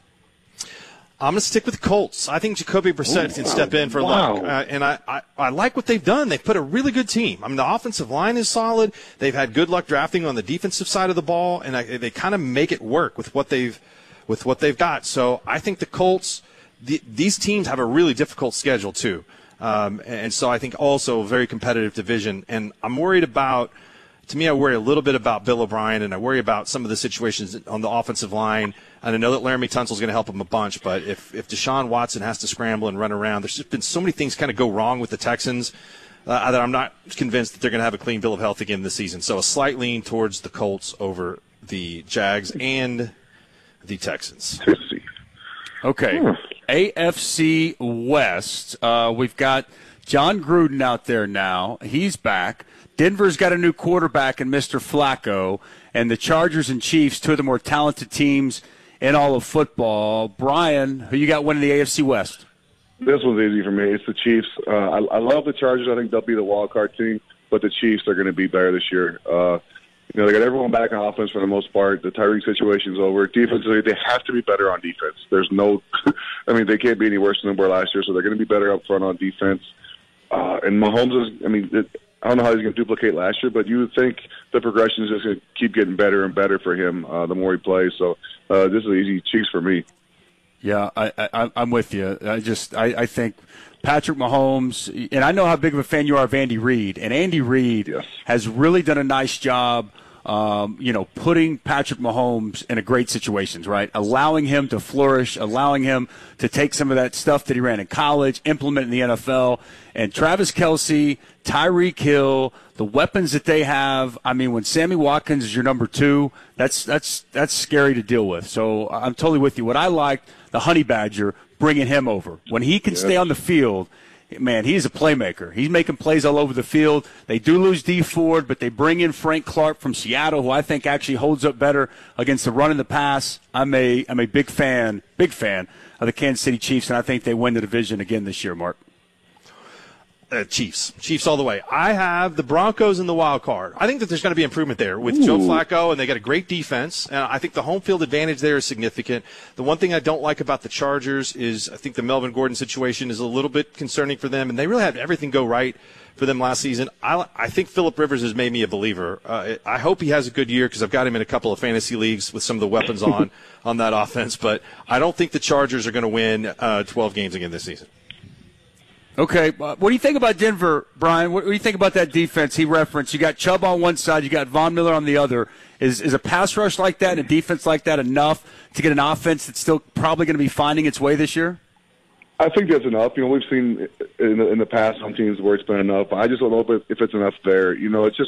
I'm going to stick with the Colts. I think Jacoby Brissett Ooh, can step in for wow. luck. Uh, and I, I, I like what they've done. They've put a really good team. I mean, the offensive line is solid. They've had good luck drafting on the defensive side of the ball, and I, they kind of make it work with what they've with what they've got. So I think the Colts, the, these teams have a really difficult schedule too. Um, and so I think also a very competitive division. And I'm worried about – to me, I worry a little bit about Bill O'Brien, and I worry about some of the situations on the offensive line. And I know that Laramie Tunsil is going to help him a bunch, but if, if Deshaun Watson has to scramble and run around, there's just been so many things kind of go wrong with the Texans uh, that I'm not convinced that they're going to have a clean bill of health again this season. So a slight lean towards the Colts over the Jags and the Texans. Okay. A F C West, uh, we've got John Gruden out there now. He's back. Denver's got a new quarterback in Mister Flacco, and the Chargers and Chiefs, two of the more talented teams in all of football. Brian, who you got winning the A F C West? This one's easy for me. It's the Chiefs. Uh, I, I love the Chargers. I think they'll be the wild card team, but the Chiefs are going to be better this year. Uh, you know, they got everyone back on offense for the most part. The Tyreek situation's over. Defensively, they have to be better on defense. There's no – I mean, they can't be any worse than they were last year, so they're going to be better up front on defense. Uh, and Mahomes is – I mean, it, I don't know how he's going to duplicate last year, but you would think the progression is just going to keep getting better and better for him uh, the more he plays. So uh, this is easy Chiefs for me. Yeah, I, I, I'm with you. I just I, I think Patrick Mahomes, and I know how big of a fan you are of Andy Reid, and Andy Reid yes. has really done a nice job, um, you know, putting Patrick Mahomes in a great situations, right? Allowing him to flourish, allowing him to take some of that stuff that he ran in college, implement in the N F L. And Travis Kelce, Tyreek Hill, the weapons that they have. I mean, when Sammy Watkins is your number two, that's that's that's scary to deal with. So I'm totally with you. What I liked, the Honey Badger, bringing him over. When he can yes. stay on the field, man, he's a playmaker. He's making plays all over the field. They do lose Dee Ford, but they bring in Frank Clark from Seattle, who I think actually holds up better against the run and the pass. I'm a I'm a big fan, big fan of the Kansas City Chiefs, and I think they win the division again this year, Mark. Uh, Chiefs. Chiefs all the way. I have the Broncos in the wild card. I think that there's going to be improvement there with Ooh. Joe Flacco, and they got a great defense. And I think the home field advantage there is significant. The one thing I don't like about the Chargers is I think the Melvin Gordon situation is a little bit concerning for them, and they really had everything go right for them last season. I, I think Phillip Rivers has made me a believer. Uh, I hope he has a good year because I've got him in a couple of fantasy leagues with some of the weapons on on that offense. But I don't think the Chargers are going to win uh, twelve games again this season. Okay, what do you think about Denver, Brian? What do you think about that defense he referenced? You got Chubb on one side, you got Von Miller on the other. Is is a pass rush like that and a defense like that enough to get an offense that's still probably going to be finding its way this year? I think that's enough. You know, we've seen in the, in the past some teams where it's been enough. I just don't know if, if it's enough there. You know, it's just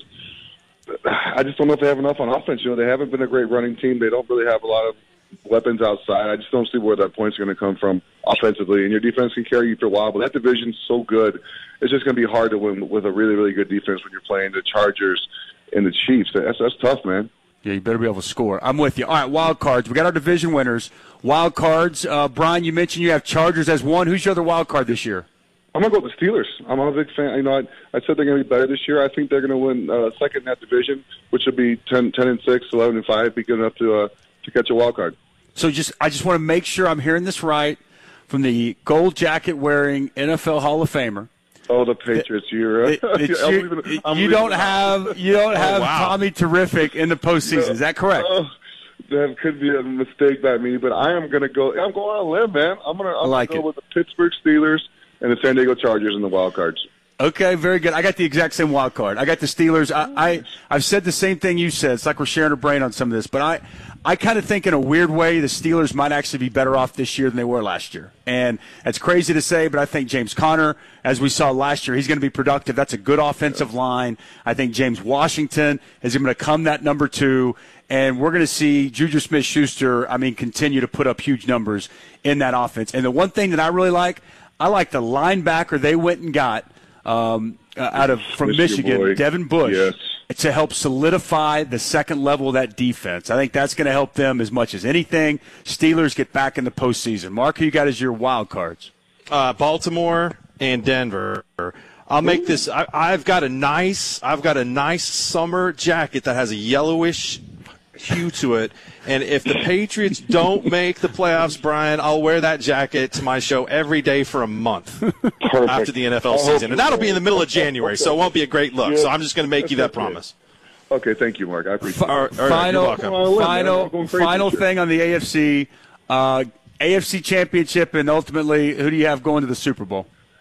I just don't know if they have enough on offense. You know, they haven't been a great running team. They don't really have a lot of weapons outside. I just don't see where that point's going to come from offensively. And your defense can carry you for a while, but that division's so good. It's just going to be hard to win with a really, really good defense when you're playing the Chargers and the Chiefs. That's that's tough, man. Yeah, you better be able to score. I'm with you. All right, wild cards. We got our division winners. Wild cards. Uh, Brian, you mentioned you have Chargers as one. Who's your other wild card this year? I'm going to go with the Steelers. I'm a big fan. You know, I, I said they're going to be better this year. I think they're going to win uh, second in that division, which would be ten, ten and six, eleven and five, be good enough to uh, to catch a wild card. So just, I just want to make sure I'm hearing this right from the gold jacket wearing N F L Hall of Famer. Oh, the Patriots! You're uh, you, you don't have you don't have oh, wow. Tommy Terrific in the postseason. No, Is that correct? Uh, that could be a mistake by me, but I am going to go. I'm going on a limb, man. I'm going to like go it. with the Pittsburgh Steelers and the San Diego Chargers in the wild cards. Okay, very good. I got the exact same wild card. I got the Steelers. I, I I've said the same thing you said. It's like we're sharing a brain on some of this, but I I kind of think in a weird way the Steelers might actually be better off this year than they were last year. And that's crazy to say, but I think James Conner, as we saw last year, he's going to be productive. That's a good offensive line. I think James Washington is going to come that number two, and we're going to see Juju Smith-Schuster, I mean, continue to put up huge numbers in that offense. And the one thing that I really like, I like the linebacker they went and got um, uh, out of from Michigan, boy. Devin Bush, yes. to help solidify the second level of that defense. I think that's going to help them as much as anything. Steelers get back in the postseason. Mark, who you got as your wild cards? Uh, Baltimore and Denver. I'll make this. I, I've got a nice. I've got a nice summer jacket that has a yellowish hue to it. And if the Patriots don't make the playoffs, Brian, I'll wear that jacket to my show every day for a month after the N F L season. And that'll be in the middle of January, so it won't be a great look. So I'm just going to make you that promise. Okay, thank you, Mark. I appreciate it. All right, all right, Final, you're welcome. Well, final, final thing on the A F C, uh, A F C Championship, and ultimately, who do you have going to the Super Bowl?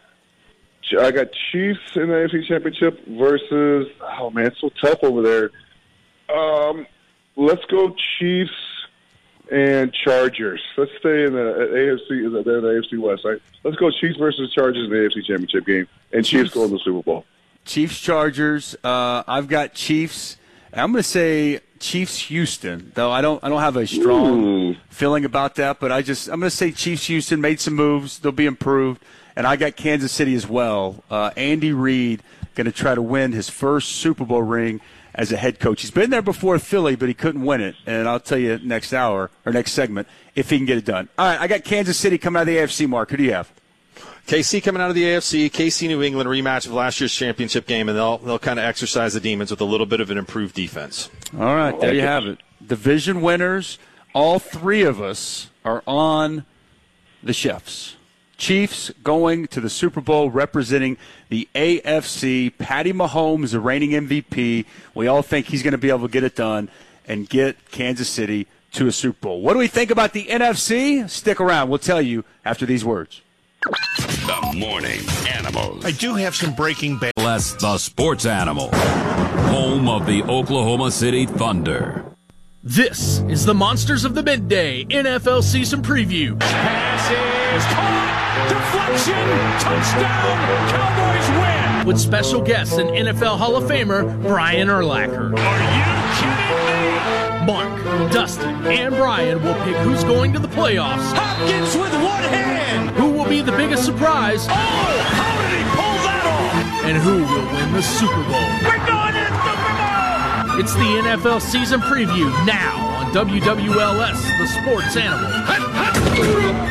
I got Chiefs in the A F C Championship versus, oh, man, it's so tough over there. Um, let's go Chiefs and Chargers. Let's stay in the A F C. Is that they're in the A F C West, right? Let's go Chiefs versus Chargers in the A F C Championship game, and Chiefs, Chiefs go to the Super Bowl. Chiefs, Chargers. Uh, I've got Chiefs. I'm going to say Chiefs, Houston. Though I don't, I don't have a strong Ooh. feeling about that. But I just, I'm going to say Chiefs, Houston made some moves. They'll be improved. And I got Kansas City as well. Uh, Andy Reid going to try to win his first Super Bowl ring as a head coach. He's been there before Philly, but he couldn't win it. And I'll tell you next hour or next segment if he can get it done. All right, I got Kansas City coming out of the A F C. Mark, who do you have? K C coming out of the A F C, K C New England rematch of last year's championship game, and they'll they'll kind of exercise the demons with a little bit of an improved defense. All right, there you have it. Division winners. All three of us are on the Chefs. Chiefs going to the Super Bowl representing the A F C. Patty Mahomes, the reigning M V P. We all think he's going to be able to get it done and get Kansas City to a Super Bowl. What do we think about the N F C? Stick around. We'll tell you after these words. The Morning Animals. I do have some breaking bad. Less the Sports Animal, home of the Oklahoma City Thunder. This is the Monsters of the Midday N F L Season Preview. Pass is caught. Deflection. Touchdown. Cowboys win. With special guests and N F L Hall of Famer Brian Urlacher. Are you kidding me? Mark, Dustin, and Brian will pick who's going to the playoffs. Hopkins with one hand. Who will be the biggest surprise? Oh, how did he pull that off? And who will win the Super Bowl? We're going to the Super Bowl. It's the N F L Season Preview now on W W L S, the Sports Animal.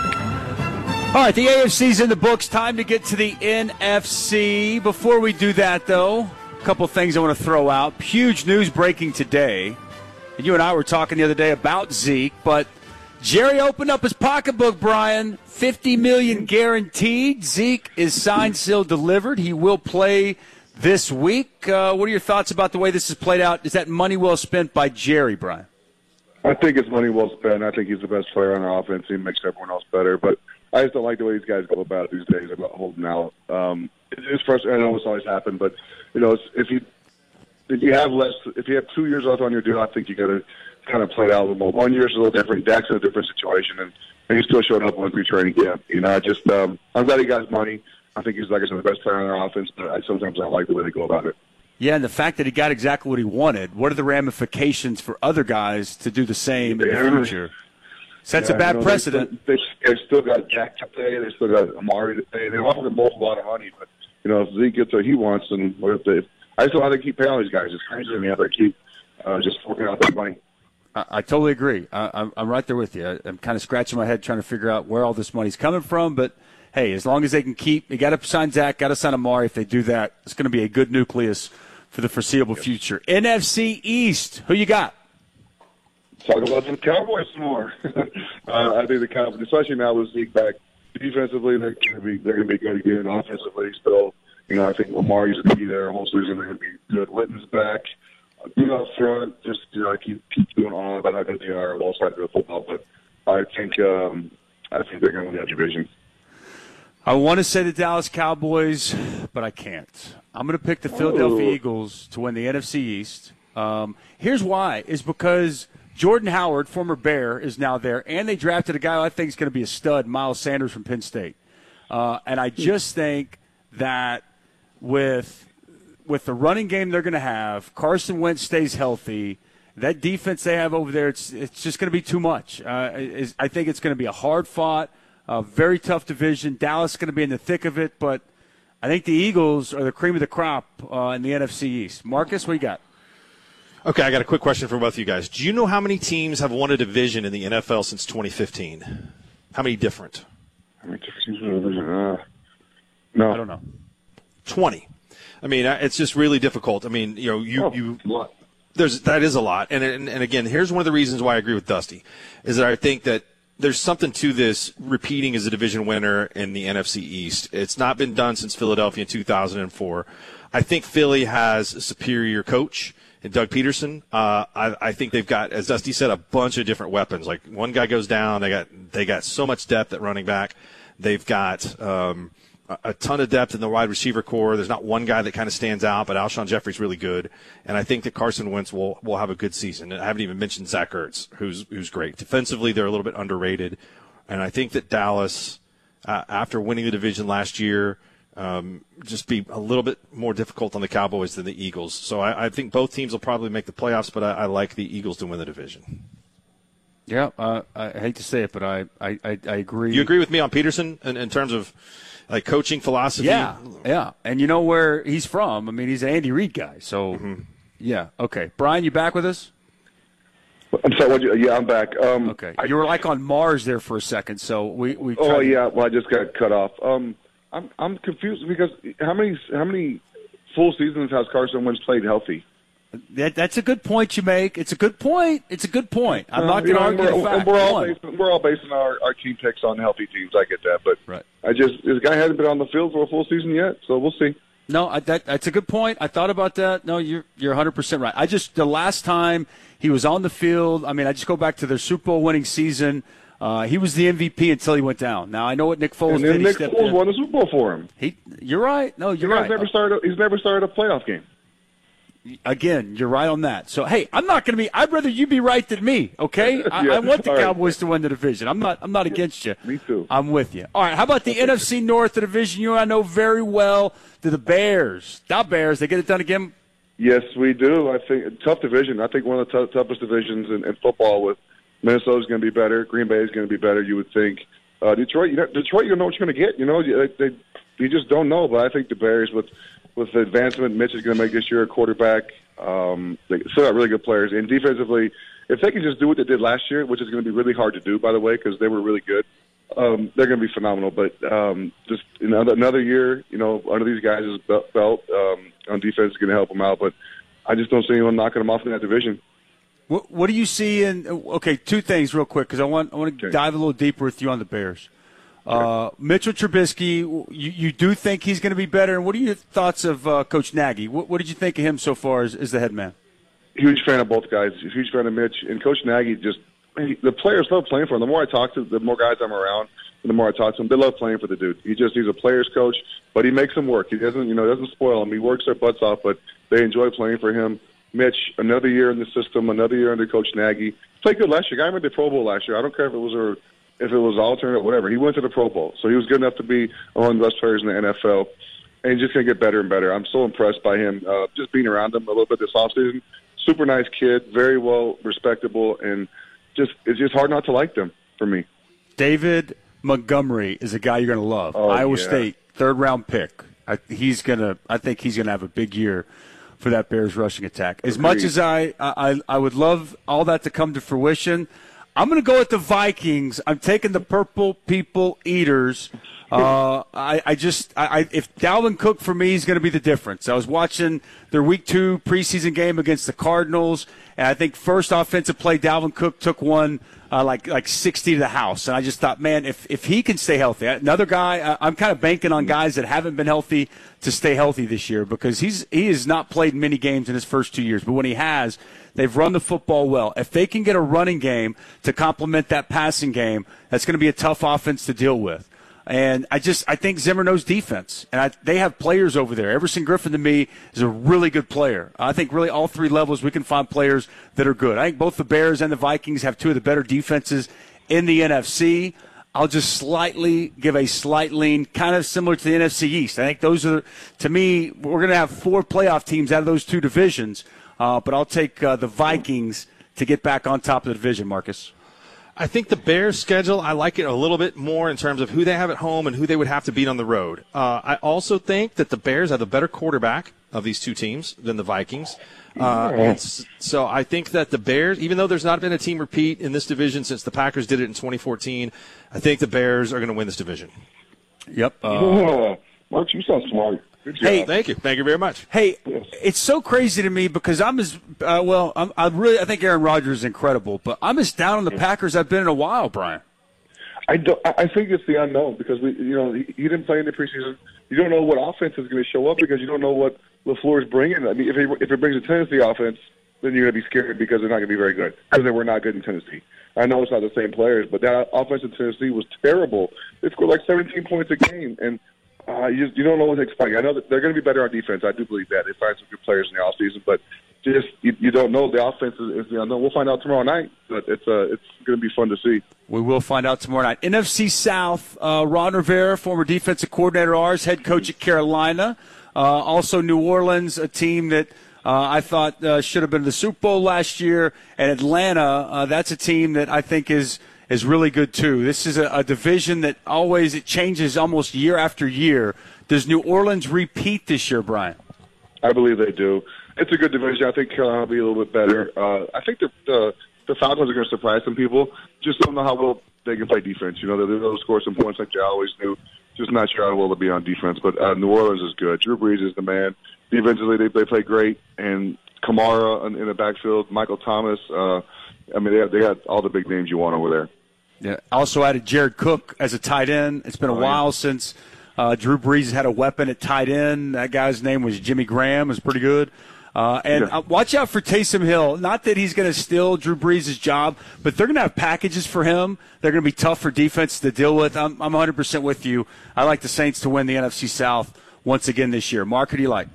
All right, the A F C's in the books. Time to get to the N F C. Before we do that, though, a couple things I want to throw out. Huge news breaking today. And you and I were talking the other day about Zeke, but Jerry opened up his pocketbook, Brian. fifty million dollars guaranteed. Zeke is signed, sealed, delivered. He will play this week. Uh, what are your thoughts about the way this has played out? Is that money well spent by Jerry, Brian? I think it's money well spent. I think he's the best player on our offense. He makes everyone else better, but I just don't like the way these guys go about it these days about holding out. Um, it's frustrating. I know it's always happened, but you know, it's, if you if you have less, if you have two years left on your deal, I think you got to kind of play it out a little more. One year is a little different. Dak's in a different situation, and, and he still showed up on free training camp. You know, I just um, I'm glad he got his money. I think he's, like I said, the best player on our offense, but I sometimes I like the way they go about it. Yeah, and the fact that he got exactly what he wanted. What are the ramifications for other guys to do the same in the future? Sets yeah, a bad you know, precedent. They still, they still got Dak to pay. They still got Amari to pay. They offer them both a lot of money, but you know, if Zeke gets what he wants, then what if they? I just don't know how they keep paying all these guys. It's crazy to me how they keep uh, just forking out that money. I, I totally agree. I, I'm, I'm right there with you. I, I'm kind of scratching my head trying to figure out where all this money's coming from. But hey, as long as they can keep, they got to sign Zach, got to sign Amari. If they do that, it's going to be a good nucleus for the foreseeable yes. future. N F C East, who you got? Talk about the Cowboys some more. uh, I think the Cowboys, especially now with Zeke back, defensively they're going to be they're going to be good again. Offensively, still, you know, I think Lamar's going to be there. Whole season they're going to be good. Litton's back. You know, front, just you know, keep keep doing on about how good they are. Well, side of the football, but I think um, I think they're going to win that division. I want to say the Dallas Cowboys, but I can't. I'm going to pick the Philadelphia Ooh. Eagles to win the N F C East. Um, here's why, is because Jordan Howard, former Bear, is now there, and they drafted a guy who I think is going to be a stud, Miles Sanders from Penn State. Uh, and I just think that with with the running game they're going to have, Carson Wentz stays healthy, that defense they have over there, it's it's just going to be too much. Uh, is, I think it's going to be a hard-fought, uh, very tough division. Dallas is going to be in the thick of it, but I think the Eagles are the cream of the crop uh, in the N F C East. Marcus, what you got? Okay, I got a quick question for both of you guys. Do you know how many teams have won a division in the N F L since twenty fifteen? How many different? How many different teams in the division? Uh, no. I don't know. twenty. I mean, it's just really difficult. I mean, you know, you Oh, you what? there's that is a lot. And, and and again, here's one of the reasons why I agree with Dusty, is that I think that there's something to this repeating as a division winner in the N F C East. It's not been done since Philadelphia in two thousand four. I think Philly has a superior coach in Doug Peterson. Uh, I, I think they've got, as Dusty said, a bunch of different weapons. Like one guy goes down, they got they got so much depth at running back. They've got um, a, a ton of depth in the wide receiver core. There's not one guy that kind of stands out, but Alshon Jeffrey's really good. And I think that Carson Wentz will will have a good season. And I haven't even mentioned Zach Ertz, who's who's great. Defensively, they're a little bit underrated. And I think that Dallas, uh, after winning the division last year, Um, just be a little bit more difficult on the Cowboys than the Eagles. So I, I think both teams will probably make the playoffs, but I, I like the Eagles to win the division. Yeah, uh, I hate to say it, but I, I, I, I agree. You agree with me on Peterson in, in terms of like coaching philosophy? Yeah, yeah. And you know where he's from. I mean, he's an Andy Reid guy. So, mm-hmm. yeah. Okay. Brian, you back with us? I'm sorry. What you, yeah, I'm back. Um, Okay. I, You were like on Mars there for a second, so we. we oh tried to- yeah. Well, I just got cut off. Um, I'm I'm confused because how many how many full seasons has Carson Wentz played healthy? That, that's a good point you make. It's a good point. It's a good point. I'm Uh, not you going to know, argue we're, the fact. We're all, One. basing, we're all basing our, our team picks on healthy teams. I get that, but Right. I just this guy hasn't been on the field for a full season yet, so we'll see. No, I, that, that's a good point. I thought about that. No, you're you're one hundred percent right. I just the last time he was on the field, I mean, I just go back to their Super Bowl winning season. Uh, he was the M V P until he went down. Now I know what Nick Foles And did. then He Nick stepped Foles in. won the Super Bowl for him. He, you're right. No, you're The right. guy's never started. He's never started a playoff game. Again, you're right on that. So, hey, I'm not going to be. I'd rather you be right than me. Okay, I, Yeah, I want the all right. Cowboys to win the division. I'm not. I'm not against you. Me too. I'm with you. All right. How about the N F C North, the division you and I know very well? To the Bears, the Bears, they get it done again. Yes, we do. I think tough division. I think one of the t- toughest divisions in, in football. With Minnesota's going to be better. Green Bay is going to be better. You would think. Uh, Detroit, you know, Detroit, you don't know what you're going to get. You know, you, they, you just don't know. But I think the Bears, with with the advancement Mitch is going to make this year a quarterback. Um, they still got really good players. And defensively, if they can just do what they did last year, which is going to be really hard to do, by the way, because they were really good, um, they're going to be phenomenal. But um, just another, another year, you know, under these guys' belt um, on defense is going to help them out. But I just don't see anyone knocking them off in that division. What, what do you see in? Okay, two things real quick because I want I want to Okay. dive a little deeper with you on the Bears. Uh, Mitchell Trubisky, you, you do think he's going to be better, and what are your thoughts of uh, Coach Nagy? What, what did you think of him so far as, as the head man? Huge fan of both guys. Huge fan of Mitch and Coach Nagy. Just he, the players love playing for him. The more I talk to, the more guys I'm around, the more I talk to them. They love playing for the dude. He just he's a player's coach, but he makes them work. He doesn't, you know, doesn't spoil them. He works their butts off, but they enjoy playing for him. Mitch, another year in the system, another year under Coach Nagy. Played good last year. Guy made the Pro Bowl last year. I don't care if it was a if it was alternate, whatever. He went to the Pro Bowl, so he was good enough to be one of the best players in the N F L. And he's just going to get better and better. I'm so impressed by him. Uh, just being around him a little bit this offseason. Super nice kid, very well respectable, and just it's just hard not to like them for me. David Montgomery is a guy you're going to love. Oh, Iowa yeah. State, third round pick. I, he's gonna. I think he's going to have a big year for that Bears rushing attack. As much Agreed. as I, I, I would love all that to come to fruition, I'm going to go with the Vikings. I'm taking the Purple People Eaters. Uh, I, I just, I, I, if Dalvin Cook for me is going to be the difference. I was watching their Week Two preseason game against the Cardinals, and I think first offensive play, Dalvin Cook took one uh, like like sixty to the house, and I just thought, man, if if he can stay healthy, another guy, I, I'm kind of banking on guys that haven't been healthy to stay healthy this year because he's he has not played many games in his first two years, but when he has, they've run the football well. If they can get a running game to complement that passing game, that's going to be a tough offense to deal with. And I just I think Zimmer knows defense, and I, they have players over there. Everson Griffin to me is a really good player. I think really all three levels we can find players that are good. I think both the Bears and the Vikings have two of the better defenses in the N F C. I'll just slightly give a slight lean, kind of similar to the N F C East. I think those are, to me, we're going to have four playoff teams out of those two divisions, uh, but I'll take uh, the Vikings to get back on top of the division, Marcus. I think the Bears' schedule, I like it a little bit more in terms of who they have at home and who they would have to beat on the road. Uh, I also think that the Bears have a better quarterback of these two teams than the Vikings. Uh, so I think that the Bears, even though there's not been a team repeat in this division since the Packers did it in twenty fourteen, I think the Bears are going to win this division. Yep. Uh, oh, Mark, you sound smart. Good job. Hey, thank you. Thank you very much. Hey, it's so crazy to me because I'm as uh, well. I'm, I really, I think Aaron Rodgers is incredible, but I'm as down on the Packers I've been in a while, Brian. I don't. I think it's the unknown because we, you know, he, he didn't play in the preseason. You don't know what offense is going to show up because you don't know what LaFleur is bringing. I mean, if he if it brings a Tennessee offense, then you're going to be scared because they're not going to be very good because they were not good in Tennessee. I know it's not the same players, but that offense in Tennessee was terrible. They scored like seventeen points a game, and uh, you just, you don't know what to expect. I know that they're going to be better on defense. I do believe that they find some good players in the offseason, but just you, you don't know. The offense is, is the unknown. We'll find out tomorrow night, but it's uh, it's going to be fun to see. We will find out tomorrow night. N F C South, uh, Ron Rivera, former defensive coordinator, ours, head coach at Carolina. Uh, also New Orleans, a team that uh, I thought uh, should have been in the Super Bowl last year. And Atlanta, uh, that's a team that I think is is really good too. This is a, a division that always it changes almost year after year. Does New Orleans repeat this year, Brian? I believe they do. It's a good division. I think Carolina will be a little bit better. Uh, I think the, the the Falcons are going to surprise some people. Just don't know how well they can play defense. You know, they're going to score some points like they always do. Just not sure how well they'll be on defense. But uh, New Orleans is good. Drew Brees is the man. Defensively, they they play great. And Kamara in, in the backfield, Michael Thomas. Uh, I mean, they have, they have all the big names you want over there. Yeah. Also added Jared Cook as a tight end. It's been a oh, while yeah. since uh, Drew Brees had a weapon at tight end. That guy's name was Jimmy Graham. It was pretty good. Uh, and yeah. uh, watch out for Taysom Hill. Not that he's going to steal Drew Brees' job, but they're going to have packages for him. They're going to be tough for defense to deal with. I'm, I'm one hundred percent with you. I like the Saints to win the N F C South once again this year. Mark, who do you like?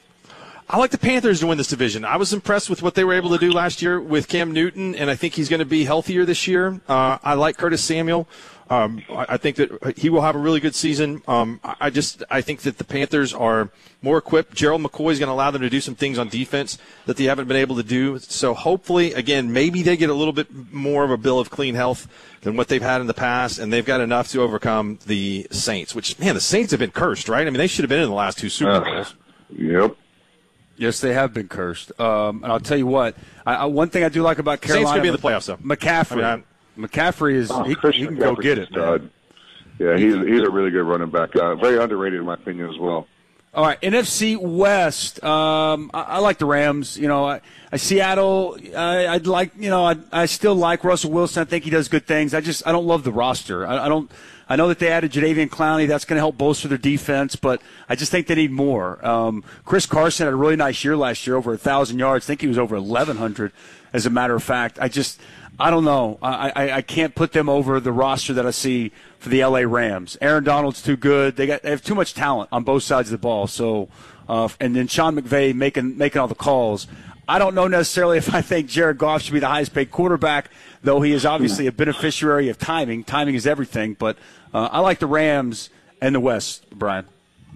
I like the Panthers to win this division. I was impressed with what they were able to do last year with Cam Newton, and I think he's going to be healthier this year. Uh, I like Curtis Samuel. Um, I think that he will have a really good season. Um, I just I think that the Panthers are more equipped. Gerald McCoy is going to allow them to do some things on defense that they haven't been able to do. So hopefully, again, maybe they get a little bit more of a bill of clean health than what they've had in the past, and they've got enough to overcome the Saints, which, man, the Saints have been cursed, right? I mean, they should have been in the last two Super Bowls. Uh, yep. Yes, they have been cursed. Um, and I'll tell you what, I, I, one thing I do like about Carolina. Saints going to be in the playoffs, though. McCaffrey. I mean, McCaffrey is oh, he, he can go get it. Man. Yeah, he's he's a really good running back. Uh, very underrated in my opinion as well. All right, N F C West. Um, I, I like the Rams. You know, I, I Seattle. I, I'd like. You know, I, I still like Russell Wilson. I think he does good things. I just I don't love the roster. I, I don't. I know that they added Jadeveon Clowney. That's going to help bolster their defense, but I just think they need more. Um, Chris Carson had a really nice year last year, over one thousand yards. I think he was over eleven hundred, as a matter of fact. I just, I don't know. I, I, I can't put them over the roster that I see for the L A Rams. Aaron Donald's too good. They got they have too much talent on both sides of the ball. So, uh, and then Sean McVay making making all the calls. I don't know necessarily if I think Jared Goff should be the highest paid quarterback, though he is obviously a beneficiary of timing. Timing is everything, but uh, I like the Rams and the West, Brian.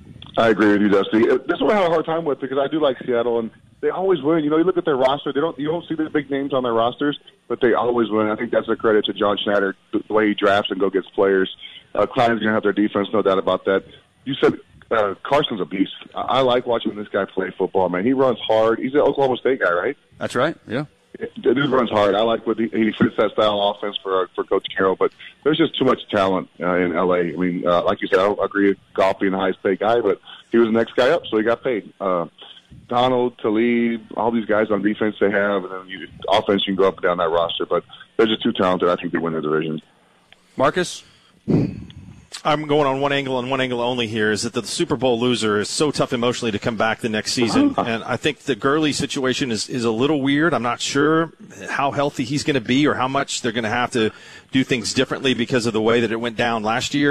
I agree with you, Dusty. This one I have a hard time with because I do like Seattle, and they always win. You know, you look at their roster; they don't you don't see the big names on their rosters, but they always win. I think that's a credit to John Schneider, the way he drafts and go gets players. Uh, Klein's going to have their defense, no doubt about that. You said uh, Carson's a beast. I, I like watching this guy play football, man. He runs hard. He's an Oklahoma State guy, right? That's right, yeah. The dude runs hard. I like what he, he fits that style of offense for uh, for Coach Carroll, but there's just too much talent uh, in L A. I mean, uh, like you said, I don't agree with Goff being the highest paid guy, but he was the next guy up, so he got paid. Uh, Donald, Talib, all these guys on defense they have, and then you, offense you can go up and down that roster, but they're just too talented. I think they win the division. Marcus? I'm going on one angle and one angle only here, is that the Super Bowl loser is so tough emotionally to come back the next season. And I think the Gurley situation is, is a little weird. I'm not sure how healthy he's going to be or how much they're going to have to do things differently because of the way that it went down last year.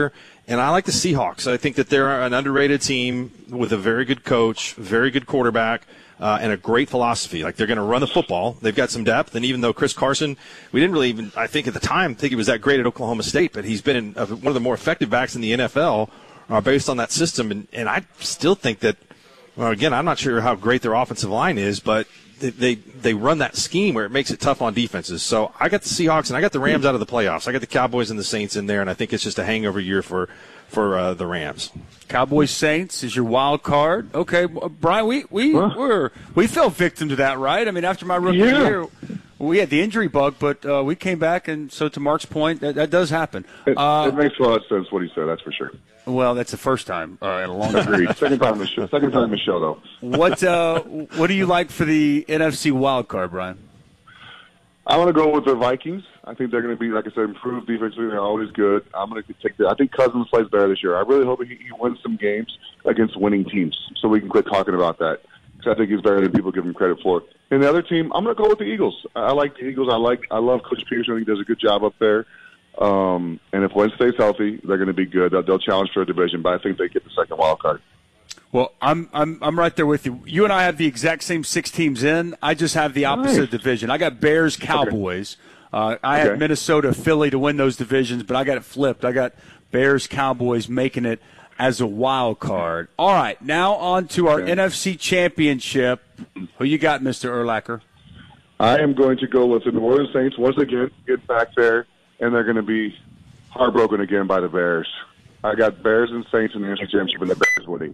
And I like the Seahawks. I think that they're an underrated team with a very good coach, very good quarterback, uh, and a great philosophy. Like, they're going to run the football. They've got some depth. And even though Chris Carson, we didn't really even, I think at the time, think he was that great at Oklahoma State, but he's been in, uh, one of the more effective backs in the N F L uh, based on that system. And, and I still think that, well, again, I'm not sure how great their offensive line is, but they, they they run that scheme where it makes it tough on defenses. So I got the Seahawks and I got the Rams out of the playoffs. I got the Cowboys and the Saints in there, and I think it's just a hangover year for for uh, the Rams. Cowboys Saints is your wild card. Okay, Brian, we we huh? were we fell victim to that, right? I mean, after my rookie yeah. year, we had the injury bug, but uh, we came back, and so to Mark's point, that, that does happen. It, uh, it makes a lot of sense what he said. That's for sure. Well, that's the first time uh, in a long time. Agreed. Second time in the show. Second time in the show, though. What uh, what do you like for the N F C wild card, Brian? I want to go with the Vikings. I think they're going to be, like I said, improved defensively. They're always good. I'm going to take the. I think Cousins plays better this year. I really hope he, he wins some games against winning teams, so we can quit talking about that. Because I think he's better than people give him credit for. And the other team, I'm going to go with the Eagles. I like the Eagles. I like. I love Coach Peterson. I think he does a good job up there. Um, and if Wentz stays healthy, they're going to be good. They'll, they'll challenge for a division, but I think they get the second wild card. Well, I'm I'm I'm right there with you. You and I have the exact same six teams in. I just have the opposite nice. division. I got Bears, Cowboys. Okay. Uh, I okay. had Minnesota, Philly to win those divisions, but I got it flipped. I got Bears, Cowboys making it as a wild card. All right, now on to our okay. N F C Championship. Who you got, Mister Urlacher? I am going to go with the New Orleans Saints once again. Get back there. And they're going to be heartbroken again by the Bears. I got Bears and Saints in the N F C Championship, and the Bears winning.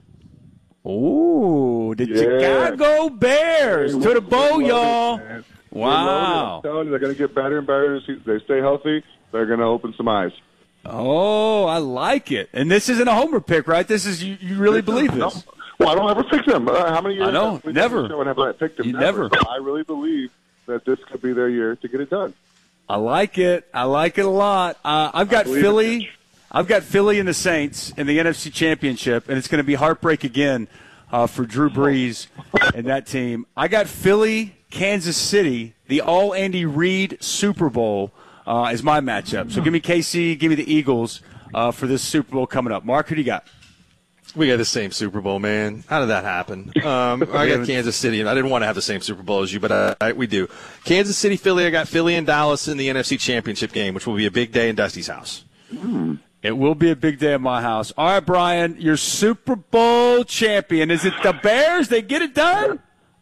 Ooh, the yeah. Chicago Bears to the bowl, y'all. It, wow. I'm telling you, they're going to get better and better. They stay healthy. They're going to open some eyes. Oh, I like it. And this isn't a homer pick, right? This is you, you really believe this? No. Well, I don't ever pick them. Uh, how many years? I know, never. Have I picked them? You never. never. So I really believe that this could be their year to get it done. I like it. I like it a lot. Uh, I've got Philly. I've got Philly and the Saints in the N F C Championship, and it's going to be heartbreak again uh, for Drew Brees and that team. I got Philly, Kansas City, the all Andy Reid Super Bowl uh, is my matchup. So give me K C, give me the Eagles uh, for this Super Bowl coming up. Mark, who do you got? We got the same Super Bowl, man. How did that happen? Um, I got Kansas City, and I didn't want to have the same Super Bowl as you, but uh, I, we do. Kansas City, Philly. I got Philly and Dallas in the N F C Championship game, which will be a big day in Dusty's house. Mm. It will be a big day at my house. All right, Brian, your Super Bowl champion. Is it the Bears? They get it done?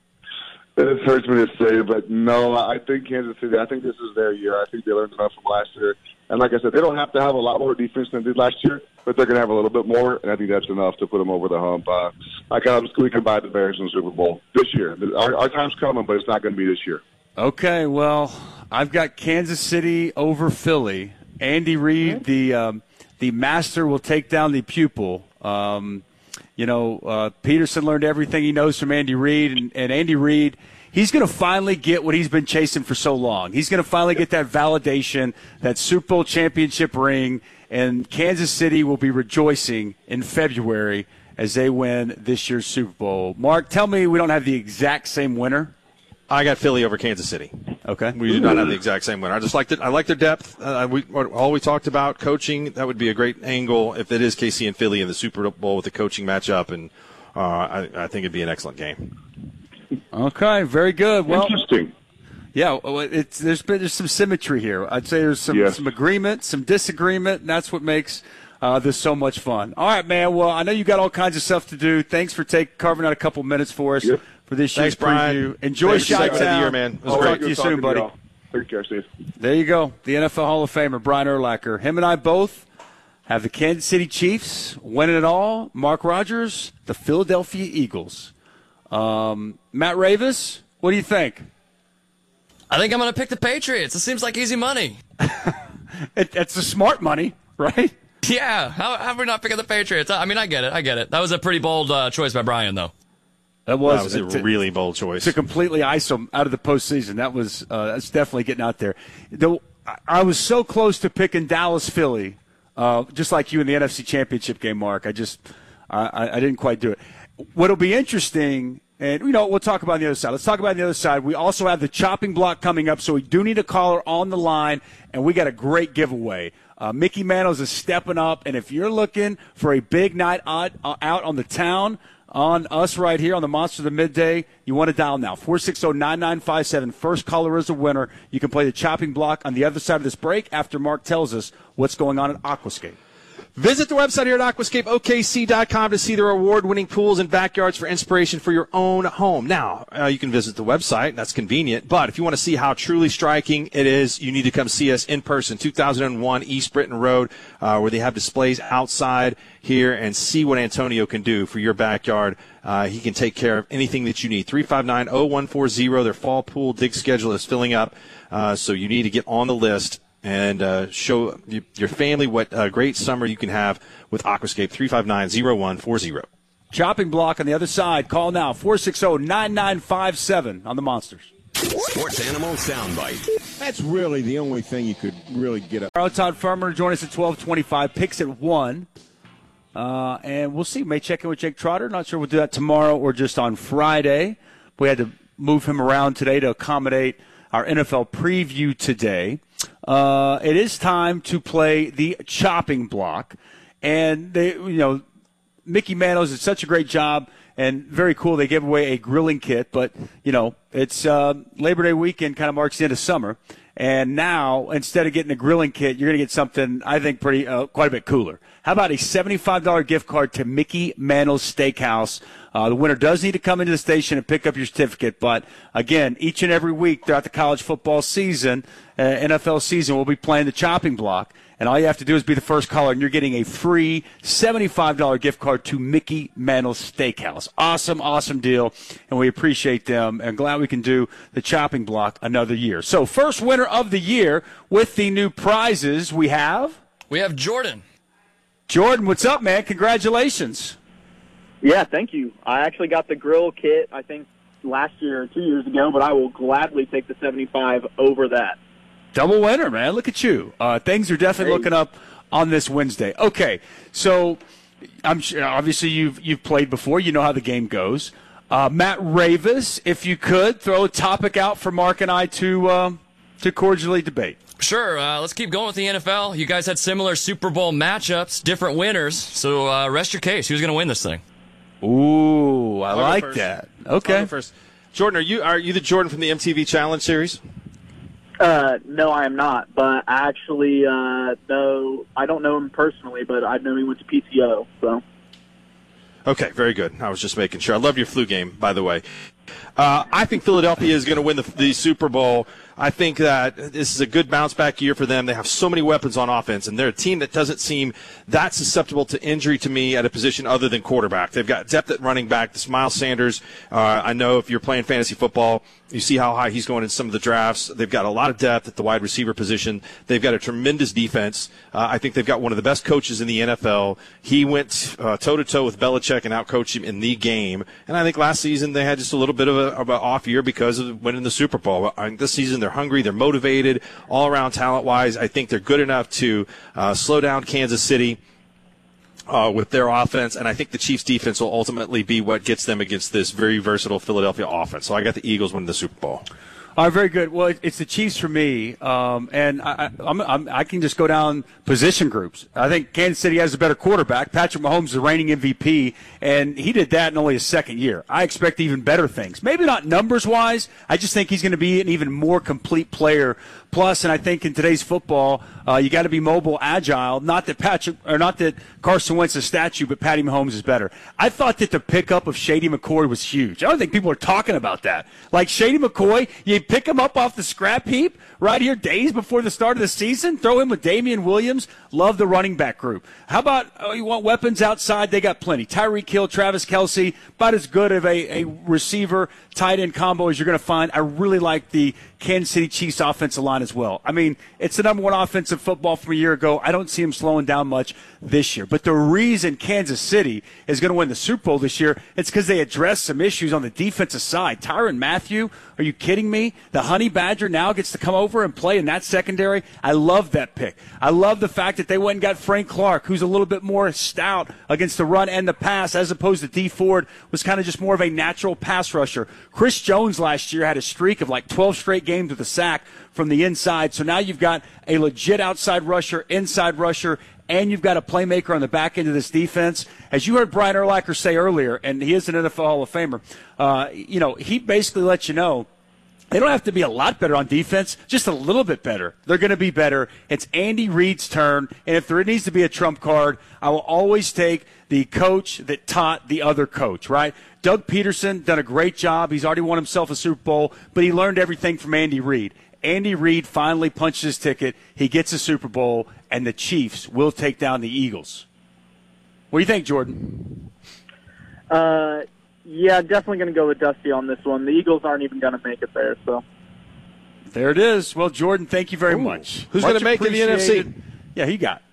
It hurts me to say, but no, I think Kansas City, I think this is their year. I think they learned enough from last year. And like I said, they don't have to have a lot more defense than they did last year, but they're going to have a little bit more, and I think that's enough to put them over the hump. Uh, I kind of squeaking by the Bears in the Super Bowl this year. Our, our time's coming, but it's not going to be this year. Okay, well, I've got Kansas City over Philly. Andy Reid, the um, the master, will take down the pupil. Um, you know, uh, Peterson learned everything he knows from Andy Reid, and, and Andy Reid, he's going to finally get what he's been chasing for so long. He's going to finally get that validation, that Super Bowl championship ring, and Kansas City will be rejoicing in February as they win this year's Super Bowl. Mark, tell me we don't have the exact same winner. I got Philly over Kansas City. Okay. We do not have the exact same winner. I just liked it. I like their depth. Uh, we, all we talked about, coaching, that would be a great angle if it is K C and Philly in the Super Bowl with the coaching matchup, and uh, I, I think it'd be an excellent game. Okay, very good. Well, interesting. Yeah, it's there's been there's some symmetry here. I'd say there's some yes. some agreement, some disagreement, and that's what makes uh, this so much fun. All right, man. Well, I know you got all kinds of stuff to do. Thanks for take carving out a couple minutes for us yep. for this year's Thanks, Brian. preview. Enjoy Chi-Town. Year, man. It was I'll great. talk to you soon, buddy. You Take care, Steve. There you go. The N F L Hall of Famer, Brian Urlacher. Him and I both have the Kansas City Chiefs winning it all. Mark Rogers, the Philadelphia Eagles. Um, Matt Ravis, what do you think? I think I'm going to pick the Patriots. It seems like easy money. it, it's the smart money, right? Yeah. How, how are we not picking the Patriots? I mean, I get it. I get it. That was a pretty bold uh, choice by Brian, though. That was, that was a to, really bold choice. To completely ice them out of the postseason. That was uh, that's definitely getting out there. Though I was so close to picking Dallas, Philly, uh, just like you in the N F C Championship game, Mark. I just I, I didn't quite do it. What'll be interesting. And, you know, we'll talk about the other side. Let's talk about the other side. We also have the chopping block coming up, so we do need a caller on the line, and we got a great giveaway. Uh, Mickey Mantles is stepping up, and if you're looking for a big night out, uh, out on the town, on us right here on the Monster of the Midday, you want to dial now. four six zero, nine nine five seven. First caller is a winner. You can play the chopping block on the other side of this break after Mark tells us what's going on at Aquascape. Visit the website here at aquascape o k c dot com to see their award-winning pools and backyards for inspiration for your own home. Now, uh, you can visit the website. That's convenient. But if you want to see how truly striking it is, you need to come see us in person, two thousand one East Britain Road, uh, where they have displays outside here, and see what Antonio can do for your backyard. Uh, he can take care of anything that you need. three five nine, zero one four zero. Their fall pool dig schedule is filling up, uh, so you need to get on the list and uh, show your family what a great summer you can have with Aquascape. Three five nine, zero one four zero. Chopping block on the other side. Call now, four six zero, nine nine five seven on the Monsters. Sports Animal Soundbite. That's really the only thing you could really get up. Todd Farmer join us at twelve twenty-five. Picks at one. Uh, and we'll see. May check in with Jake Trotter. Not sure we'll do that tomorrow or just on Friday. We had to move him around today to accommodate our N F L preview today. Uh, it is time to play the chopping block. And, they, you know, Mickey Mantles did such a great job and very cool. They gave away a grilling kit, but, you know, it's uh, Labor Day weekend kind of marks the end of summer. And now, instead of getting a grilling kit, you're going to get something, I think, pretty uh, quite a bit cooler. How about a seventy-five dollars gift card to Mickey Mantles Steakhouse? Uh, the winner does need to come into the station and pick up your certificate. But, again, each and every week throughout the college football season, uh, N F L season, we'll be playing the chopping block. And all you have to do is be the first caller, and you're getting a free seventy-five dollars gift card to Mickey Mantles Steakhouse. Awesome, awesome deal, and we appreciate them. And glad we can do the chopping block another year. So first winner of the year with the new prizes we have. We have Jordan. Jordan, what's up, man? Congratulations. Yeah, thank you. I actually got the grill kit, I think, last year or two years ago, but I will gladly take the seventy-five over that. Double winner, man. Look at you. Uh, things are definitely hey. looking up on this Wednesday. Okay, so I'm sure, obviously you've you've played before. You know how the game goes. Uh, Matt Ravis, if you could, throw a topic out for Mark and I to uh, to cordially debate. Sure. Uh, let's keep going with the N F L. You guys had similar Super Bowl matchups, different winners. So uh, rest your case. Who's going to win this thing? Ooh, I I'll like that. Okay. I'll go first. Jordan, are you are you the Jordan from the M T V Challenge series? Uh, no, I am not. But I actually uh, know I don't know him personally, but I know he went to P T O. So. Okay, very good. I was just making sure. I love your flu game, by the way. Uh, I think Philadelphia is going to win the, the Super Bowl. I think that this is a good bounce-back year for them. They have so many weapons on offense, and they're a team that doesn't seem that susceptible to injury to me at a position other than quarterback. They've got depth at running back. This Miles Sanders, uh, I know if you're playing fantasy football, you see how high he's going in some of the drafts. They've got a lot of depth at the wide receiver position. They've got a tremendous defense. Uh, I think they've got one of the best coaches in the N F L. He went uh, toe-to-toe with Belichick and outcoached him in the game. And I think last season they had just a little bit of, a, of an off year because of winning the Super Bowl. I think this season they're hungry, they're motivated, all-around talent-wise. I think they're good enough to uh, slow down Kansas City uh, with their offense, and I think the Chiefs' defense will ultimately be what gets them against this very versatile Philadelphia offense. So I got the Eagles winning the Super Bowl. All right, very good. Well, it's the Chiefs for me, um, and I, I'm, I'm, I can just go down position groups. I think Kansas City has a better quarterback. Patrick Mahomes is the reigning M V P, and he did that in only his second year. I expect even better things. Maybe not numbers-wise. I just think he's going to be an even more complete player. Plus, and I think in today's football, uh, you got to be mobile, agile. Not that Patrick, or not that Carson Wentz is a statue, but Patty Mahomes is better. I thought that the pickup of Shady McCoy was huge. I don't think people are talking about that. Like Shady McCoy, you pick him up off the scrap heap right here days before the start of the season. Throw him with Damian Williams. Love the running back group. How about oh, you want weapons outside? They got plenty. Tyreek Hill, Travis Kelce, about as good of a, a receiver tight end combo as you're going to find. I really like the Kansas City Chiefs offensive line as well. I mean, it's the number one offensive football from a year ago. I don't see them slowing down much this year. But the reason Kansas City is going to win the Super Bowl this year, it's because they addressed some issues on the defensive side. Tyrann Mathieu, are you kidding me? happy. The Honey Badger now gets to come over and play in that secondary. I love that pick. I love the fact that they went and got Frank Clark, who's a little bit more stout against the run and the pass, as opposed to Dee Ford, was kind of just more of a natural pass rusher. Chris Jones last year had a streak of like twelve straight games with a sack from the inside. So now you've got a legit outside rusher, inside rusher, and you've got a playmaker on the back end of this defense. As you heard Brian Urlacher say earlier, and he is an N F L Hall of Famer, uh, you know, he basically let you know they don't have to be a lot better on defense, just a little bit better. They're going to be better. It's Andy Reid's turn, and if there needs to be a trump card, I will always take the coach that taught the other coach, right? Doug Peterson done a great job. He's already won himself a Super Bowl, but he learned everything from Andy Reid. Andy Reid finally punched his ticket. He gets a Super Bowl, and the Chiefs will take down the Eagles. What do you think, Jordan? Uh, yeah, definitely going to go with Dusty on this one. The Eagles aren't even going to make it there. So there it is. Well, Jordan, thank you very Ooh. much. Who's going to make it in the N F C? Yeah, he got.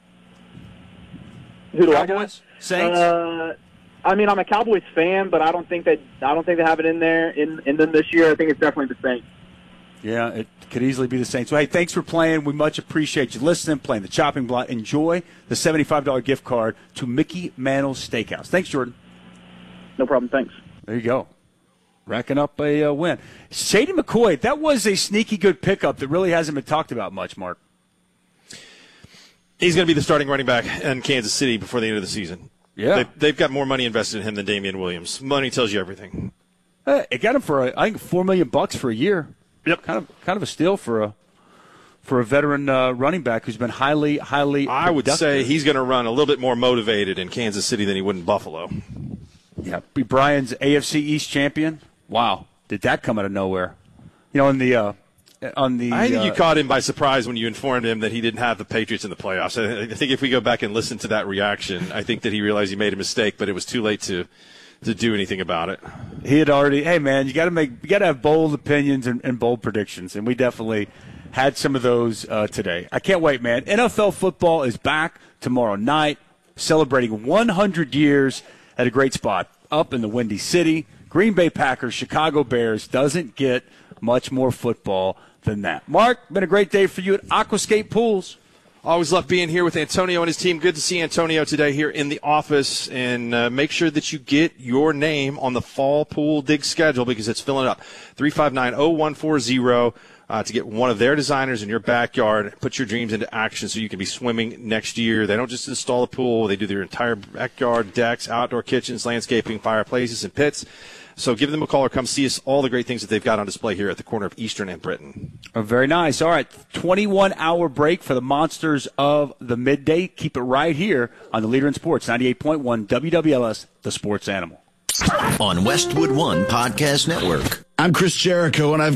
Who do Cowboys? I got? Saints? Uh, I mean, I'm a Cowboys fan, but I don't think that I don't think they have it in there in, in them this year. I think it's definitely the Saints. Yeah, it could easily be the Saints. So, hey, thanks for playing. We much appreciate you listening, playing the chopping block. Enjoy the seventy-five dollars gift card to Mickey Mantle's Steakhouse. Thanks, Jordan. No problem. Thanks. There you go. Racking up a uh, win. Shady McCoy, that was a sneaky good pickup that really hasn't been talked about much, Mark. He's going to be the starting running back in Kansas City before the end of the season. Yeah. They, they've got more money invested in him than Damian Williams. Money tells you everything. Uh, it got him for, a, I think, four million dollars bucks for a year. Yep. Kind of kind of a steal for a for a veteran uh, running back who's been highly, highly I would productive. say he's going to run a little bit more motivated in Kansas City than he would in Buffalo. Yeah, be Brian's A F C East champion. Wow, did that come out of nowhere? You know, in the uh, on the. I think uh, you caught him by surprise when you informed him that he didn't have the Patriots in the playoffs. I think if we go back and listen to that reaction, I think that he realized he made a mistake, but it was too late to. to do anything about it. He had already, hey man, you got to make, you got to have bold opinions and, and bold predictions, and we definitely had some of those uh, today. I can't wait, man. N F L football is back tomorrow night, celebrating one hundred years at a great spot up in the Windy City. Green Bay Packers, Chicago Bears. Doesn't get much more football than that. Mark, been a great day for you at Aquascape Pools. Always love being here with Antonio and his team. Good to see Antonio today here in the office. And uh, make sure that you get your name on the fall pool dig schedule because it's filling up. three five nine, oh one four zero uh, to get one of their designers in your backyard. Put your dreams into action so you can be swimming next year. They don't just install a pool. They do their entire backyard, decks, outdoor kitchens, landscaping, fireplaces, and pits. So give them a call or come see us, all the great things that they've got on display here at the corner of Eastern and Britain. Oh, very nice. All right, twenty-one hour break for the Monsters of the Midday. Keep it right here on the Leader in Sports, ninety-eight point one W W L S, the Sports Animal. On Westwood One Podcast Network. I'm Chris Jericho, and I've